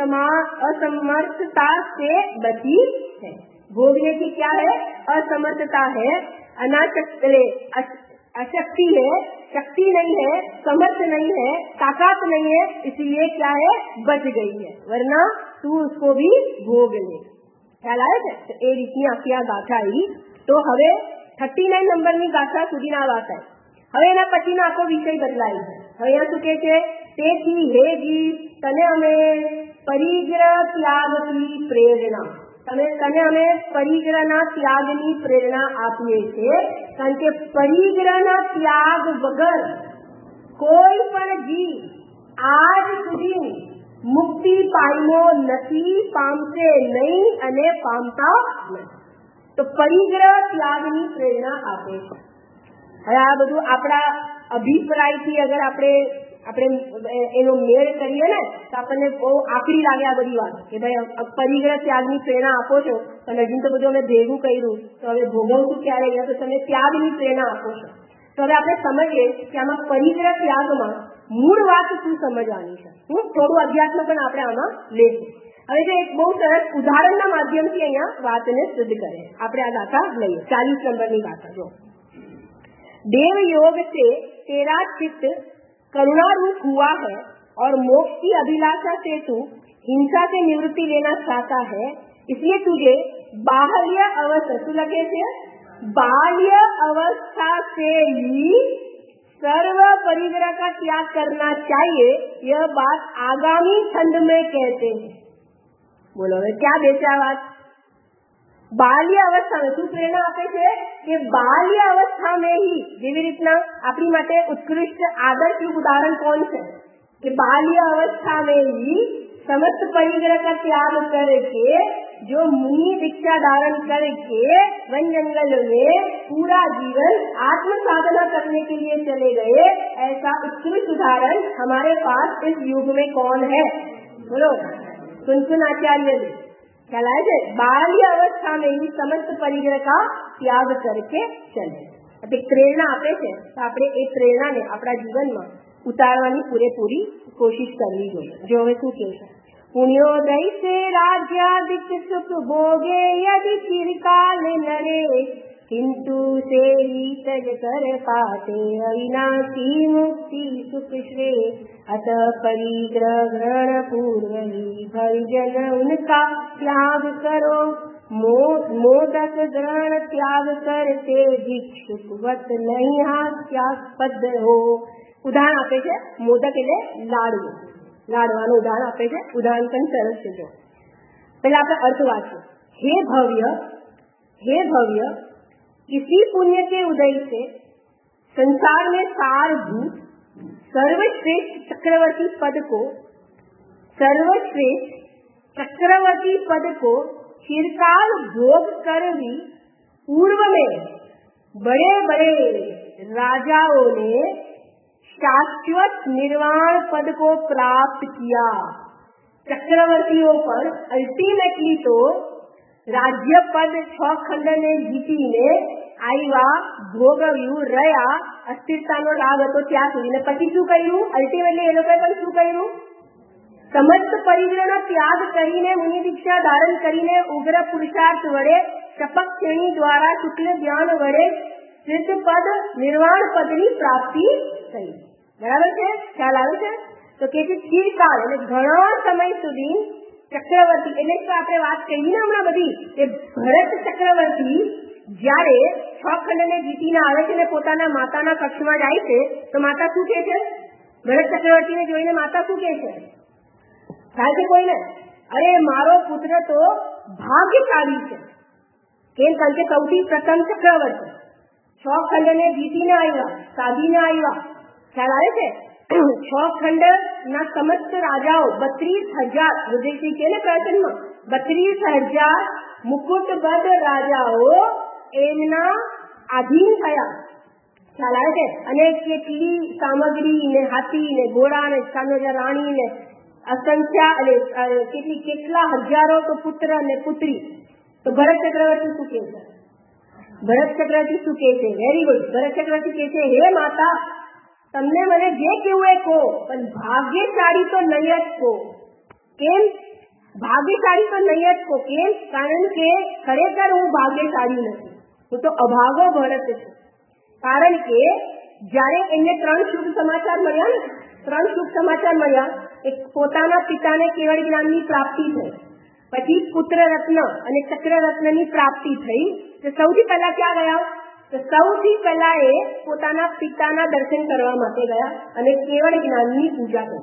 असमर्थता से बची है. भोगने की क्या है? असमर्थता है, अशक्ति है, शक्ति नहीं है, समर्थ नहीं है, ताकत नहीं है, इसलिए क्या है? बच गई है, वरना तू उसको भी भोग ले. ખ્યાલ આવે છે? તો એ રીતની આખી આ ગાથા આવી. તો હવે 39 નંબરની ગાથા સુધીના વાત આવી. હવે એના પછીનો આખો વિષય બદલાય છે. હવે અહીંયા શું કહે છે? તેથી હે જીવ, તને અમે પરિગ્રહ ત્યાગની પ્રેરણા, તને અમે પરિગ્રહના ત્યાગની પ્રેરણા આપીએ છીએ. કારણ કે પરિગ્રહના ત્યાગ વગર કોઈ પણ જીવ આજ સુધી મુક્તિ પામ્યો નથી, પામશે નહીં અને પામતા નથી. તો પરિગ્રહ ત્યાગની પ્રેરણા આપે છે. હવે આ બધું આપણા અભિપ્રાયથી અગર આપણે એનો મેળ કરીએ ને તો આપણને બહુ આકરી લાગે આ બધી વાત કે ભાઈ પરિગ્રહ ત્યાગની પ્રેરણા આપો છો અને હજુ તો બધું અમે ભેગું કર્યું તો હવે ભોગવશું ક્યારે? તો તમે ત્યાગની પ્રેરણા આપો છો. તો હવે આપણે સમજીએ કે આમાં પરિગ્રહ ત્યાગમાં મૂળ વાત શું સમજવાની છે. થોડું અધ્યાત્મ પણ આપણે આમાં લેશું. હવે જો એક બહુ સરસ ઉદાહરણના માધ્યમથી અહીંયા વાતને સિદ્ધ કરે. આપણે આ ગાથા લઈએ. 40 નંબરની ગાથા જો. देव योग से तेरा चित्त करुणा रूप हुआ है और मोक्ष की अभिलाषा से तू हिंसा से निवृत्ति लेना चाहता है, इसलिए तुझे बाह्य अवस्था, तू लगे थे बाह्य अवस्था से ही सर्व परिग्रह का त्याग करना चाहिए, यह बात आगामी खंड में कहते हैं। बोलो क्या बेचा बात? બાલ્ય અવસ્થામાં શું પ્રેરણા આપે છે કે બાલ્ય અવસ્થામાં ही જેવી રીતના આપણી માટે ઉત્કૃષ્ટ આદર્શરૂપ ઉદાહરણ કોણ છે कि बाल्य अवस्था में ही समस्त परिग्रह का त्याग करके जो मुनि दीक्षा धारण करके वन जंगल में पूरा जीवन आत्म साधना करने के लिए चले गए, ऐसा उत्कृष्ट उदाहरण हमारे पास इस युग में कौन है? बोलो सुन आचार्य जी चलाए थे। बाल्य अवस्था में ही समस्त परिग्रह का त्याग करके चले। अब एक प्रेरणा आपे છે તો આપણે એ પ્રેરણાને આપણા જીવનમાં ઉતારવાની પૂરેપૂરી કોશિશ કરવી જોઈએ। જો હવે શું કહે છે, પુણ્યોદય से राज्यादिक सुख भोगे यदि चिरकाल नरे, किंतु से ही तज कर पाते अविनाशी मुक्ति सुख श्रेय, अतः परिग्रह ग्रहण पूर्व ही भजन उनका त्याग करो, मोदक ग्रहण त्याग करते भिक्षुकवत नहीं हास्यास्पद हो। ઉદાહરણ આપે છે મોદક એટલે લાડવો, લાડવાનું ઉદાહરણ આપે છે। ઉદાહરણ પણ સરસ છે। જો પહેલા આપણે અર્થ વાંચીએ। हे भव्य किसी पुण्य के उदय से संसार में सारभूत सर्वश्रेष्ठ चक्रवर्ती पद को चिरकाल भोग कर भी पूर्व में बड़े बड़े राजाओं ने शाश्वत निर्वाण पद को प्राप्त किया। चक्रवर्तियों पर अल्टीमेटली तो राज्य पद 6 खंड ने जीतीने આવ્યા, ભોગવ્યું, રહ્યા, અસ્થિરતાનો લાભ હતો ત્યાં સુધી ને પછી શું કર્યું? અલ્ટિમેટલી એ લોકોએ પણ શું કર્યું? સમસ્ત પરિગ્રહનો ત્યાગ કરીને મુનિ દીક્ષા ધારણ કરીને ઉગ્ર પુરુષાર્થ વડે શપથ શ્રેણી દ્વારા શુક્લ જ્ઞાન વડે સિદ્ધ પદ નિર્વાણ પદની પ્રાપ્તિ થઈ। બરાબર છે? ખ્યાલ આવે છે? તો કે ચિરકાળ એટલે ઘણા સમય સુધી ચક્રવર્તી એટલે તો આપણે વાત કરી ને હમણાં બધી કે ભરત ચક્રવર્તી જ્યારે 6 ખંડને જીતીને આવે છે ને પોતાના માતાના કક્ષમાં જાય છે તો માતા શું કહે છે? ભરત ચક્રવર્તીને જોઈને માતા શું કહે છે? થાય છે કોઈને? અરે મારો પુત્ર તો ભાગ્યશાળી છે। કેમ? કારણ કે સૌથી પ્રથમ ચક્રવર્તી 6 ખંડને જીતીને આવ્યા, સાધીને આવ્યા। ખ્યાલ આવે છે? 6 ખંડના સમસ્ત રાજાઓ 32,000 હૃદયથી કે ને પ્રવચનમાં 32,000 મુકુટબદ્ધ રાજાઓ એમના આધીન થયા। ખ્યાલ આવે છે? અને કેટલી સામગ્રી ને હાથી ને ઘોડા ને સામ્રાજ્ય રાણી ને અસંખ્યા એટલે કેટલા હજારો તો પુત્ર ને પુત્રી। તો ભરત ચક્રવર્તી શું કહે છે? ભરત ચક્રવર્તી શું કહે છે? Very good. ભરત ચક્રવર્તી કહે છે, હે માતા તમને મને જે કેવું એ કહો, પણ ભાગ્યશાળી તો નહીં જ કહો। કેમ? ભાગ્યશાળી તો નહીં જ કહો। કેમ? કારણ કે ખરેખર હું ભાગ્યશાળી નથી, હું તો અભાગો ભરત છું। કારણ કે જયારે એમને 3 શુભ સમાચાર મળ્યા ને, 3 શુભ સમાચાર મળ્યા, એક પોતાના પિતાને કેવળ જ્ઞાનની પ્રાપ્તિ થઈ, પછી પુત્ર રત્ન અને ચક્ર રત્નની પ્રાપ્તિ થઈ, તો સૌથી પહેલા ક્યાં ગયા? તો સૌથી પહેલા એ પોતાના પિતાના દર્શન કરવા માટે ગયા અને કેવળ જ્ઞાનની પૂજા કરી।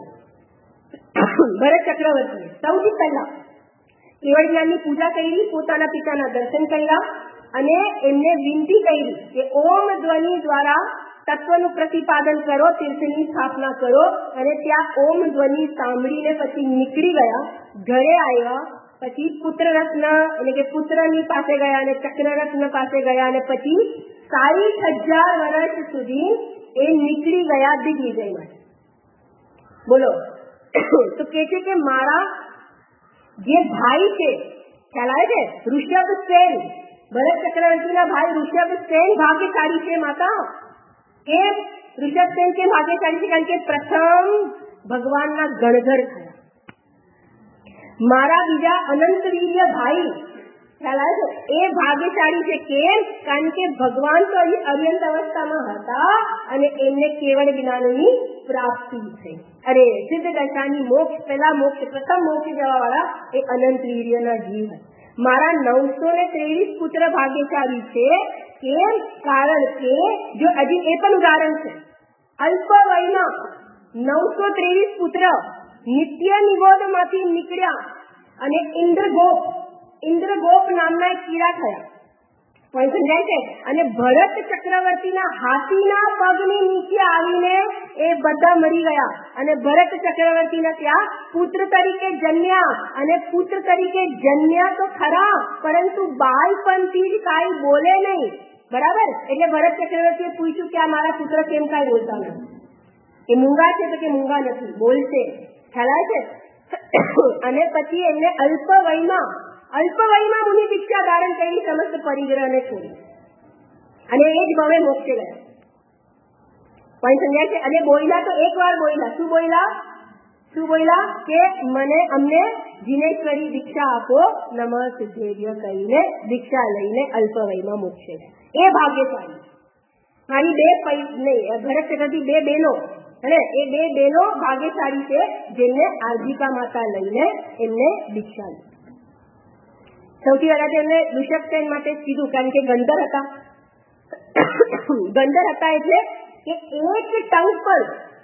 ભરત ચક્રવર્તી સૌથી પહેલા કેવળ જ્ઞાનની પૂજા કરી, પોતાના પિતાના દર્શન કર્યા અને એમને વિનંતી કરી કે ઓમ ધ્વનિ દ્વારા તત્વનું પ્રતિપાદન કરો, તીર્થની સ્થાપના કરો। અને ત્યાં ઓમ ધ્વનિ સાંભળીને પછી નીકળી ગયા, ઘરે આવ્યા, પછી પુત્ર રત્ન એટલે કે પુત્રની પાસે ગયા અને ચક્ર રત્ન પાસે ગયા અને પછી 60,000 વર્ષ સુધી એ નીકળી ગયા દિગ્વિજય માટે। બોલો તો કે છે કે મારા જે ભાઈ છે, ખ્યાલ આવે છે? ઋષભસેન, ભરત ચક્રવર્તીના ભાઈ ऋषभसेन भाग्यशाળી છે માતા। કેમ ऋषभसेन કેમ ભાગ્યશાળી છે? કારણ કે પ્રથમ ભગવાનના ગણધર થયા। મારા બીજા અનંતવીર્ય ભાઈ, ખ્યાલ આવે છે? એ ભાગ્યશાળી છે। કેમ? કારણ કે ભગવાન તો હજી અર્યંત અવસ્થામાં હતા અને એમને કેવળ જ્ઞાનની પ્રાપ્તિ થઈ। અરે સિદ્ધ દશાની મોક્ષ, પહેલા મોક્ષ, પ્રથમ મોક્ષ જવા વાળા એ અનંતવીર્યના જીવ હતા। મારા 923 પુત્ર ભાગ્યશાળી છે। કેમ? કારણ કે જો હજી એ પણ ઉદાહરણ છે અલ્પ વયમાં 923 પુત્ર નિત્ય નિગોદમાંથી નીકળ્યા અને ઇન્દ્રગોપ નામના એક કીડા થયા. કોઈ સમજાય છે? અને ભરત ચક્રવર્તીના હાથીના પગની નીચે આવીને એ બધા મરી ગયા અને ભરત ચક્રવર્તીના ત્યાં પુત્ર તરીકે જન્મ્યા. અને પુત્ર તરીકે જન્મ્યા તો ખરા, પરંતુ બાળપણથી જ કાંઈ બોલે નહીં. બરાબર? એટલે ભરત ચક્રવર્તીએ પૂછ્યું કે આ મારા પુત્ર કેમ કાંઈ બોલતા નથી? એ મૂંગા છે? તો કે મૂંગા નથી, બોલશે. ખ્યાલ આવે છે? અને પછી એમને અલ્પ વયમાં મુનિ દીક્ષા ધારણ કરી સમસ્ત પરિગ્રહને છોડી અને એ જ ભવે મોક્ષે ગયા. કોઈ સમજાય છે? અને બોલ્યા તો એક વાર બોલ્યા. શું બોલ્યા? કે અમને જીનેશ્વરી દીક્ષા આપો, નમઃ સિદ્ધેભ્ય કહીને દીક્ષા લઈને અલ્પ વયમાં મોક્ષે ગયા. એ ભાગ્યશાળી. મારી ભરત ચક્રવર્તી બે બહેનો અને એ બે બહેનો ભાગ્યશાળી છે જેમને આર્જિકા માતા લઈને એમને દીક્ષા લીધી. સૌથી વધારે એમને ઋષભસેન માટે કીધું, કારણ કે ગંધર હતા. એટલે કે એક ટંગ પર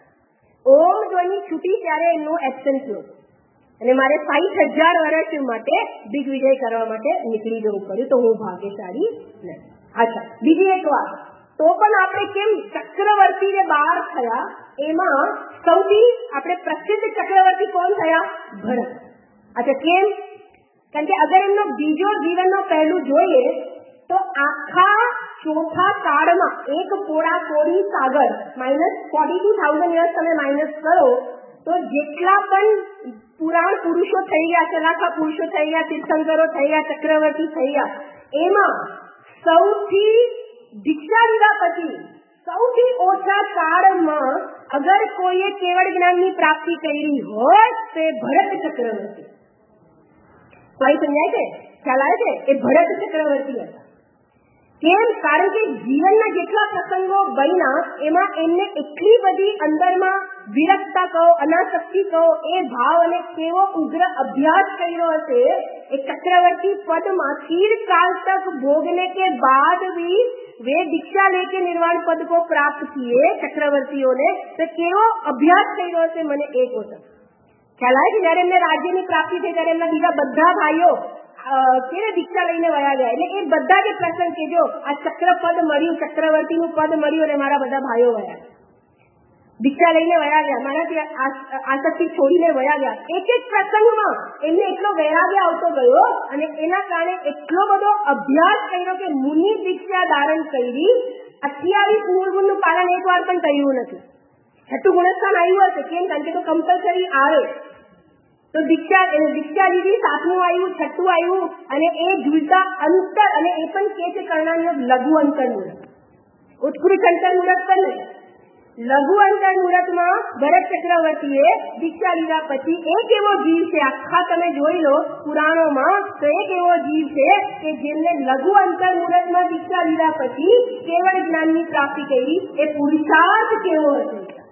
ઓમ ધ્વનિ છૂટી ત્યારે એમનું એબ્સન્સ થયું અને મારે 60,000 વર્ષ માટે દિગ્વિજય કરવા માટે નીકળી જવું પડ્યું. તો હું ભાગ્યશાળી નહીં. અચ્છા, બીજી એક વાત, તો પણ આપણે કેમ ચક્રવર્તીને 12 થયા, એમાં સૌથી આપણે પ્રસિદ્ધ ચક્રવર્તી કોણ થયા? ભરત. અચ્છા, કેમ? કારણ કે અગર એમનો બીજો જીવનનો પહેલું જોઈએ તો આખા ચોથા કાળમાં એક પોળા કોડી સાગર -42,000 years તમે માઇનસ કરો તો જેટલા પણ પુરાણ પુરુષો થઈ ગયા, ચલાખા પુરુષો થઈ ગયા, તીર્થંકરો થઈ ગયા, ચક્રવર્તી થઈ ગયા, એમાં સૌથી દીક્ષા લીધા પછી સૌથી ઓછા કાળમાં અગર કોઈએ કેવળ જ્ઞાનની પ્રાપ્તિ કરી હોય તો એ ભરત ચક્રવર્તી. કોઈ સમજાય છે? ખ્યાલ આવે છે? એ ભરત ચક્રવર્તી હતા. કેમ? કારણ કે જીવનના જેટલા પ્રસંગો બન્યા એમાં એમને એટલી બધી અંદરમાં વિરક્તા કહો, અનાસક્તિ કહો, એ ભાવ અને કેવો ઉગ્ર અભ્યાસ કર્યો હશે એ ચક્રवर्ती पद में चिरकाल तक भोगने के बाद भी वे दीक्षा लेके निर्वाण पद को प्राप्त किए चक्रवर्तियों ने, तो केवो अभ्यास કર્યો હશે મને એક વખત ખ્યાલ આવે છે. જયારે એમને રાજ્યની પ્રાપ્તિ થઈ ત્યારે એમના બીજા બધા ભાઈઓ કેને દીક્ષા લઈને વયા ગયા. એટલે એ બધા જે પ્રસંગ કે જો આ ચક્રપદ મળ્યું, ચક્રવર્તીનું પદ મળ્યું અને મારા બધા ભાઈઓ વયા દીક્ષા લઈને વયા ગયા, મારાથી આસક્તિ છોડીને વયા ગયા. એક એક પ્રસંગમાં એમને એટલો વૈરાગ્ય આવતો ગયો અને એના કારણે એટલો બધો અભ્યાસ કર્યો કે મુનિ દીક્ષા ધારણ કરી 28 મૂળ ગુણનું પાલન એક વાર પણ કર્યું નથી. છઠ્ઠું ગુણસ્થાન આવ્યું હશે, કેમ? કારણ કે તો કમ્પલસરી આવે તો દીક્ષા લીધી, 7મું આવ્યું, 6ઠું આવ્યું અને એ ઝૂલતા અંતર, અને એ પણ કે છે કર્ણાનું લઘુ અંતર મુહૂર્ત, ઉત્કૃષ્ટ અંતર મુહૂર્ત પણ નહીં, લઘુ અંતર મુહૂર્તમાં ભરત ચક્રવર્તીએ દીક્ષા લીધા પછી એક એવો જીવ છે, આખા તમે જોઈ લો પુરાણોમાં, તો એક એવો જીવ છે કે જેમને લઘુ અંતર મુહૂર્તમાં દીક્ષા લીધા પછી કેવળ જ્ઞાનની પ્રાપ્તિ કરી. એ પુરુષાર્થ કેવો હશે,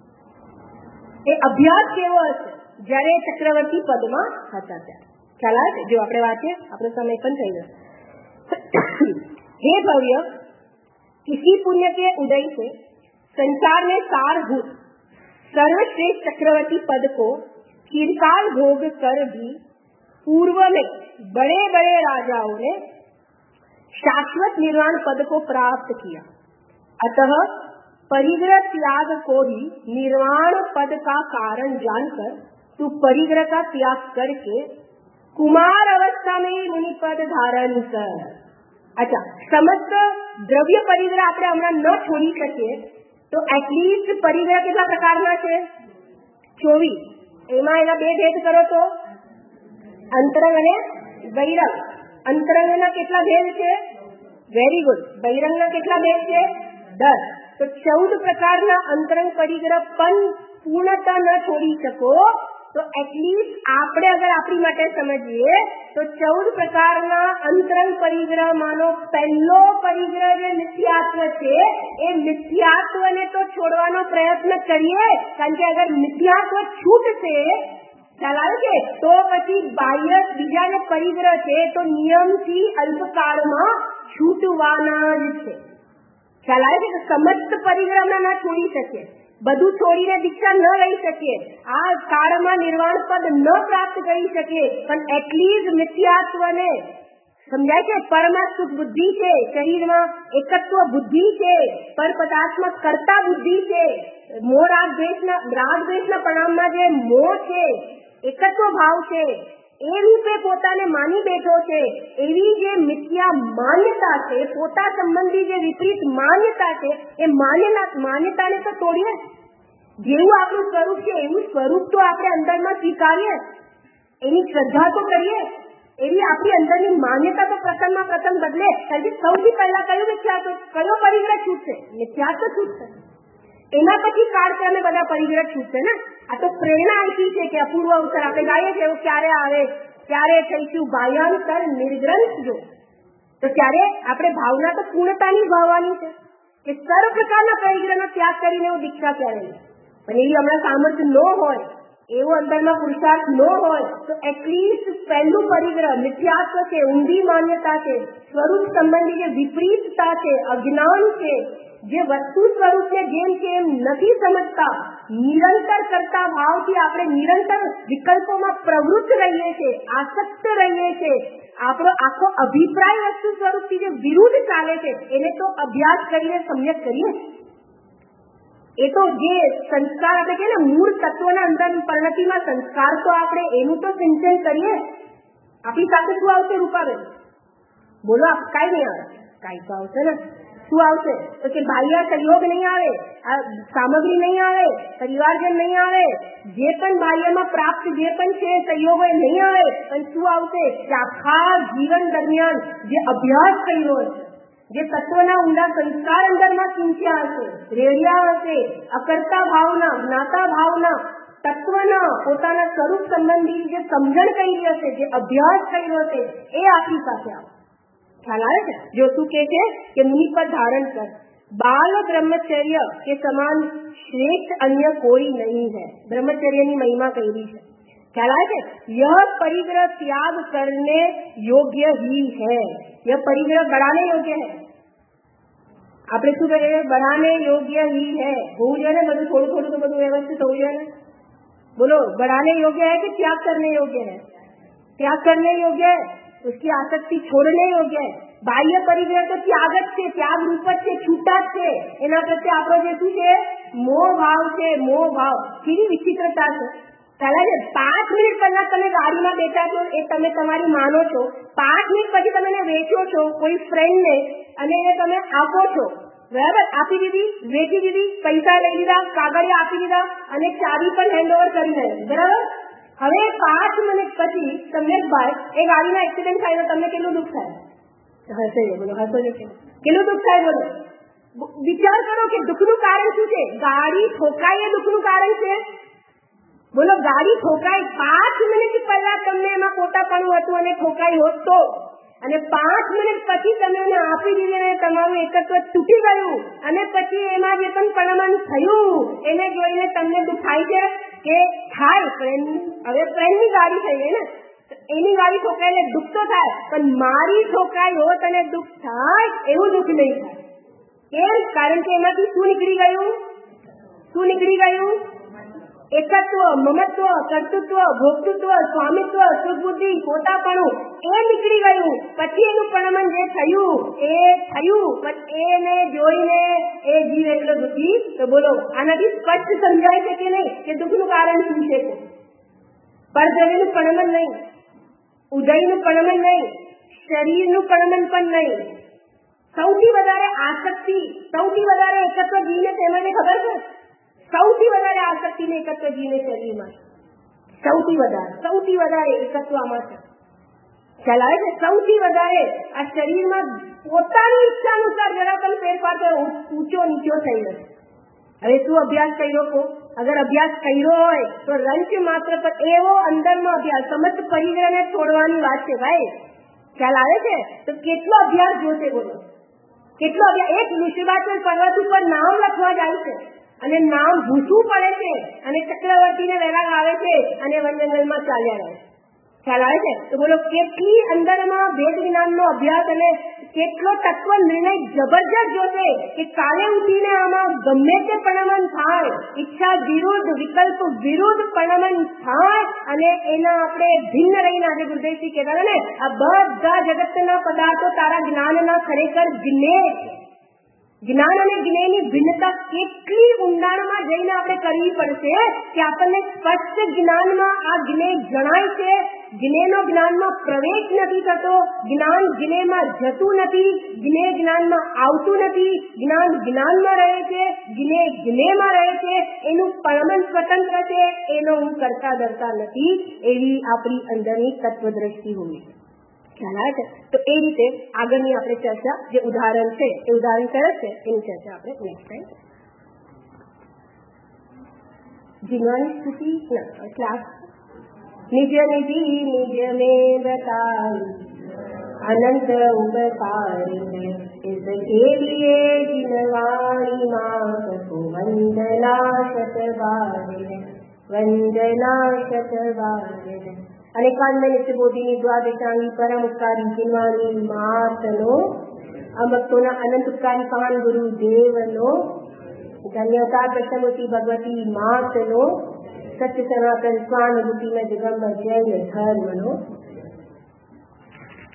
એ અભ્યાસ કેવો હશે જયારે ચક્રવર્તી પદમાં હતા ત્યારે. ખ્યાલ આવે છે? જો આપણે વાંચીએ, આપણો સમય પણ થઈ ગયો. हे भव्य, किसी पुण्य के उदय से संसार में सारभूत सर्वश्रेष्ठ चक्रवर्ती पद को चिरकाल भोग कर भी पूर्व में बड़े बड़े राजाओं ने शाश्वत निर्वाण पद को प्राप्त किया. अतः परिग्रह त्याग को ही निर्वाण पद का कारण जानकर तू परिग्रह का त्याग करके कुमार अवस्था में मुनि पद धारण कर. अच्छा, समस्त દ્રવ્ય પરિગ્રહ આપણે હમણાં ન છોડી શકીએ તો એટલીસ્ટ પરિગ્રહ કેટલા પ્રકારના છે? 24. એમાં એના બે ભેદ કરો તો અંતરંગ અને બહિરંગ. અંતરંગના કેટલા ભેદ છે? Very good. બહિરંગના કેટલા ભેદ છે? 10. તો 14 પ્રકારના અંતરંગ પરિગ્રહ પણ પૂર્ણતા ન છોડી શકો તો એટલીસ્ટ આપણે અગર આપણી માટે સમજીએ તો 14 પ્રકારના અંતરંગ પરિગ્રહમાંનો પહેલો પરિગ્રહ જે મિથ્યાત્વ છે એ મિથ્યાત્વને તો છોડવાનો પ્રયત્ન કરીએ, કારણ કે અગર મિથ્યાત્વ છૂટશે, ખ્યાલ આવે છે, તો પછી બાહ્ય બીજા જે પરિગ્રહ છે તો નિયમથી અલ્પકાળમાં છૂટવાના જ છે. ખ્યાલ આવે છે કે સમસ્ત પરિગ્રહમાં ના છોડી શકીએ, બધું છોડીને દીક્ષા ન લઈ શકીએ, આ કાળમાં નિર્વાણ પદ ન પ્રાપ્ત કરી શકીએ, પણ એટલીસ્ટ મિથ્યાત્વને સમજાય છે. પરમા સુખ બુદ્ધિ છે, શરીરમાં એકત્વ બુદ્ધિ છે, પર પદાર્થમાં કર્તા બુદ્ધિ છે, મોહ રાગ દ્વેષના પરિણામમાં જે મોહ છે, એકત્વ ભાવ છે, એ રૂપે પોતાને માની બેઠો છે. એવી જે મિથ્યા માન્યતા છે, પોતા સંબંધી જે વિપરીત માન્યતા છે, એ માન્યતાને તો તોડીએ. જેવું આપણું સ્વરૂપ છે એવું સ્વરૂપ તો આપણે અંદરમાં સ્વીકારીએ, એની શ્રદ્ધા તો કરીએ, એવી આપણી અંદરની માન્યતા તો પ્રથમ બદલે. કારણ કે સૌથી પહેલા કયો પરિગ્રહ છૂટશે? મિથ્યાત્વ છૂટશે. એના પછી કાળક્રમે બધા પરિગ્રહ છૂટશે ને. આ તો પ્રેરણા આપી છે કે અપૂર્વ અવસર આપણે ગાઈએ છીએ એવું ક્યારે આવે, ક્યારે થઈશું બાહ્યાંતર નિર્ગ્રંથ જો. તો ત્યારે આપણે ભાવના તો પૂર્ણતાની ભાવવાની છે કે સર્વ પ્રકારના પરિગ્રહનો ત્યાગ કરીને હું દીક્ષા ક્યારે લઈશ. પણ એવી હમણાં સામર્થ્ય ન હોય, એવો અંદરમાં પુરુષાર્થ ન હોય, તો એટલીસ્ટ પહેલું પરિગ્રહ મિથ્યાત્વ છે, ઊંધી માન્યતા છે, સ્વરૂપ સંબંધી જે વિપરીતતા છે, અજ્ઞાન છે, જે વસ્તુ સ્વરૂપને જેમ કે એમ નથી સમજતા, નિરંતર કરતા ભાવથી આપણે નિરંતર વિકલ્પોમાં પ્રવૃત્ત રહીએ છીએ, આસક્ત રહીએ છીએ. આપણો આખો અભિપ્રાય વસ્તુ સ્વરૂપથી જે વિરુદ્ધ ચાલે છે એને તો અભ્યાસ કરીને સમ્યક કરીએ. એ તો જે સંસ્કાર આપણે કહીએ ને મૂળ તત્વના અંદર પરિણતિમાં સંસ્કાર તો આપણે એનું તો સિંચન કરીએ. આપણી સાથે શું આવશે રૂપાબેન? બોલો. કાંઈ નહીં આવે. કાંઈ તો આવશે ને. શું આવશે? તો કે બાહ્ય સહયોગ નહીં આવે, સામગ્રી નહીં આવે, પરિવારજન નહીં આવે, જે પણ બાહ્યમાં પ્રાપ્ત જે પણ છે સહયોગો એ નહીં આવે. પણ શું આવશે? કે આખા જીવન દરમિયાન જે અભ્યાસ કર્યો હશે, જે તત્વના ઊંડા સંસ્કાર અંદરમાં સિંચ્યા હશે, રેડિયા હશે, અકર્તા ભાવના, જ્ઞાતા ભાવના, તત્વના પોતાના સ્વરૂપ સંબંધી જે સમજણ કરી હશે, જે અભ્યાસ કર્યો હશે, એ આપણી સાથે આવે. ખ્યાલ આવે છે? જો શું કે મુનિ પર ધારણ કર, બાલ બ્રહ્મચર્ય કે સમાન શ્રેષ્ઠ અન્ય કોઈ નહીં है. બ્રહ્મચર્યની મહિમા કહી છે. ખ્યાલ આવે છે? यह परिग्रह त्याग करने योग्य ही है. यह परिग्रह बढ़ाने योग्य है. આપણે શું કહીએ? बढ़ाने योग्य ही है. હોવું જોઈએ ને બધું, થોડું થોડું તો બધું વ્યવસ્થિત હોવું જોઈએ ને. બોલો, बढ़ाने योग्य है कि त्याग करने योग्य है? त्याग करने योग्य है. उसकी आसक्ति छोड़ने योग्य है. બાહ્ય પરિગ્રહ તો ત્યાગ જ છે, ત્યાગ રૂપ જ છે, છૂટા જ છે. એના પ્રત્યે આપણો જે શું છે? મોહ ભાવ છે. મોહ ભાવ કેવી વિચિત્રતા છે. ચાલે છે. 5 મિનિટ પહેલા તમે ગાડીમાં બેઠા છો, એ તમે તમારી માનો છો. 5 મિનિટ પછી તમે એને વેચો છો કોઈ ફ્રેન્ડને, અને એને તમે આપો છો. બરાબર? આપી દીધી, વેચી દીધી, પૈસા લઈ લીધા, કાગળિયા આપી દીધા, અને ચાવી પણ હેન્ડઓવર કરી દીધી. બરાબર? હવે 5 મિનિટ પછી સમ્યકભાઈ એ ગાડીમાં એક્સિડન્ટ થાય તો તમને કેટલું દુઃખ થાય? હશે બોલો, હસો ને કેટલું દુઃખ થાય? બોલો, વિચાર કરો કે દુઃખનું કારણ શું છે? ગાડી ઠોકાય એ દુઃખનું કારણ છે? બોલો, ગાડી ઠોકાય 5 મિનિટ પહેલા તમને એમાં ખોટાપણું હતું અને ઠોકાઈ હોત તો, અને 5 મિનિટ પછી તમે એને આપી દીધી અને તમારું એકત્વ તૂટી ગયું, અને પછી એમાં જે પણ પરિણામ થયું એને જોઈને તમને દુઃખ થાય છે કે થાય? હવે ફ્રેન્ડની ગાડી થઈ ગઈ ને, એની ગાડી ઠોકાય એટલે દુઃખ તો થાય, પણ મારી ઠોકાઈ હોત અને દુઃખ થાય એવું દુઃખ નહીં થાય. કેમ? કારણ કે એમાંથી શું નીકળી ગયું? શું નીકળી ગયું? એકત્વ, મમત્વ, કર્તૃત્વ, ભોક્તૃત્વ, સ્વામિત્વ, સુબુદ્ધિ, પોતાપણું એ નીકળી ગયું. પછી એનું પરિણામ જે થયું એ થયું, પણ એને જોઈને એ જીવ એટલો દુઃખી. તો બોલો, આનાથી સ્પષ્ટ સમજાય છે કે નહીં કે દુઃખનું કારણ શું છે? પરદ્રવ્યનું પરિણામ નહીં, ઉદયનું પરિણામ નહીં, શરીરનું પરિણામ પણ નહીં. સૌથી વધારે આસક્તિ, સૌથી વધારે એકત્વ જીવને તેમાં ખબર છે? સૌથી વધારે આસક્તિ ને એકત્વ જીવને શરીરમાં સૌથી વધારે એકત્વ આમાં છે. ખ્યાલ આવે છે? સૌથી વધારે આ શરીરમાં પોતાની ઈચ્છા અનુસાર જરા પણ ફેરફાર થયો, ઊંચો નીચો થઈ ગયો. હવે શું અભ્યાસ કર્યો કહો? અગર અભ્યાસ કર્યો હોય તો રંચ માત્ર પર એવો અંદરનો અભ્યાસ, સમસ્ત પરિગ્રહને છોડવાની વાત છે ભાઈ. ખ્યાલ આવે છે? તો કેટલો અભ્યાસ જોશે? બોલો, કેટલો અભ્યાસ? એક ઋષિવાચન પર્વત ઉપર નામ લખવા જાય છે અને નામ ભૂસવું પડે છે, અને ચક્રવર્તીને વૈરાગ આવે છે અને વન જંગલમાં ચાલ્યા રહે. ખ્યાલ આવે છે? તો બોલો, કેટલી અંદરમાં વેદ જ્ઞાનનો અભ્યાસ અને કેટલો તત્વ નિર્ણય જબરજસ્ત જોશે કે કાલે ઉઠીને આમાં ગમે તે પરિણમન થાય, ઈચ્છા વિરુદ્ધ વિકલ્પ વિરુદ્ધ પરિણમન થાય અને એના આપણે ભિન્ન રહીને આજે ગુરુદેવજી કહેતા ને આ બધા જગતના પદાર્થો તારા જ્ઞાનના ખરેખર જ્ઞેય છે. જ્ઞાન અને જ્ઞેયની ભિન્નતા કેટલી ઊંડાણમાં જઈને આપણે કરવી પડશે કે આપણને સ્પષ્ટ જ્ઞાનમાં આ જ્ઞેય જણાય છે. જ્ઞેયનો જ્ઞાનમાં પ્રવેશ નથી થતો, જ્ઞાન જ્ઞેયમાં જતું નથી, જ્ઞેય જ્ઞાનમાં આવતું નથી, જ્ઞાન જ્ઞાનમાં રહે છે, જ્ઞેય જ્ઞેયમાં રહે છે, એનું પરિણમન સ્વતંત્ર છે, એનો હું કરતા ડરતા નથી, એવી આપણી અંદરની તત્વદ્રષ્ટિ હોવી છે. ખ્યાલ આવે છે? તો એ રીતે આગળની આપણે ચર્ચા જે ઉદાહરણ છે એ ઉદાહરણ સરસ છે, એની ચર્ચા આપણે નેક્સ્ટ ટાઈમ. જીવવાની સ્થિતિ ક્લાસ નિજ નિધિ નિજ में बताई अनंत उपकार है इसके लिए जिनवाणी मात को वंदना शतबार है वंदना शतबार है. अनेकांत नित्य बोधिनी द्वादशांगी परम उपकारी जिनवाणी मातनो अमक्तोना अनंत उपकारी महान गुरु देवनो धन्यवाद कृष्णमूर्ति भगवती मातनो सत्य सनातन स्वानुभूति में दिगंबर जैन धर्मनो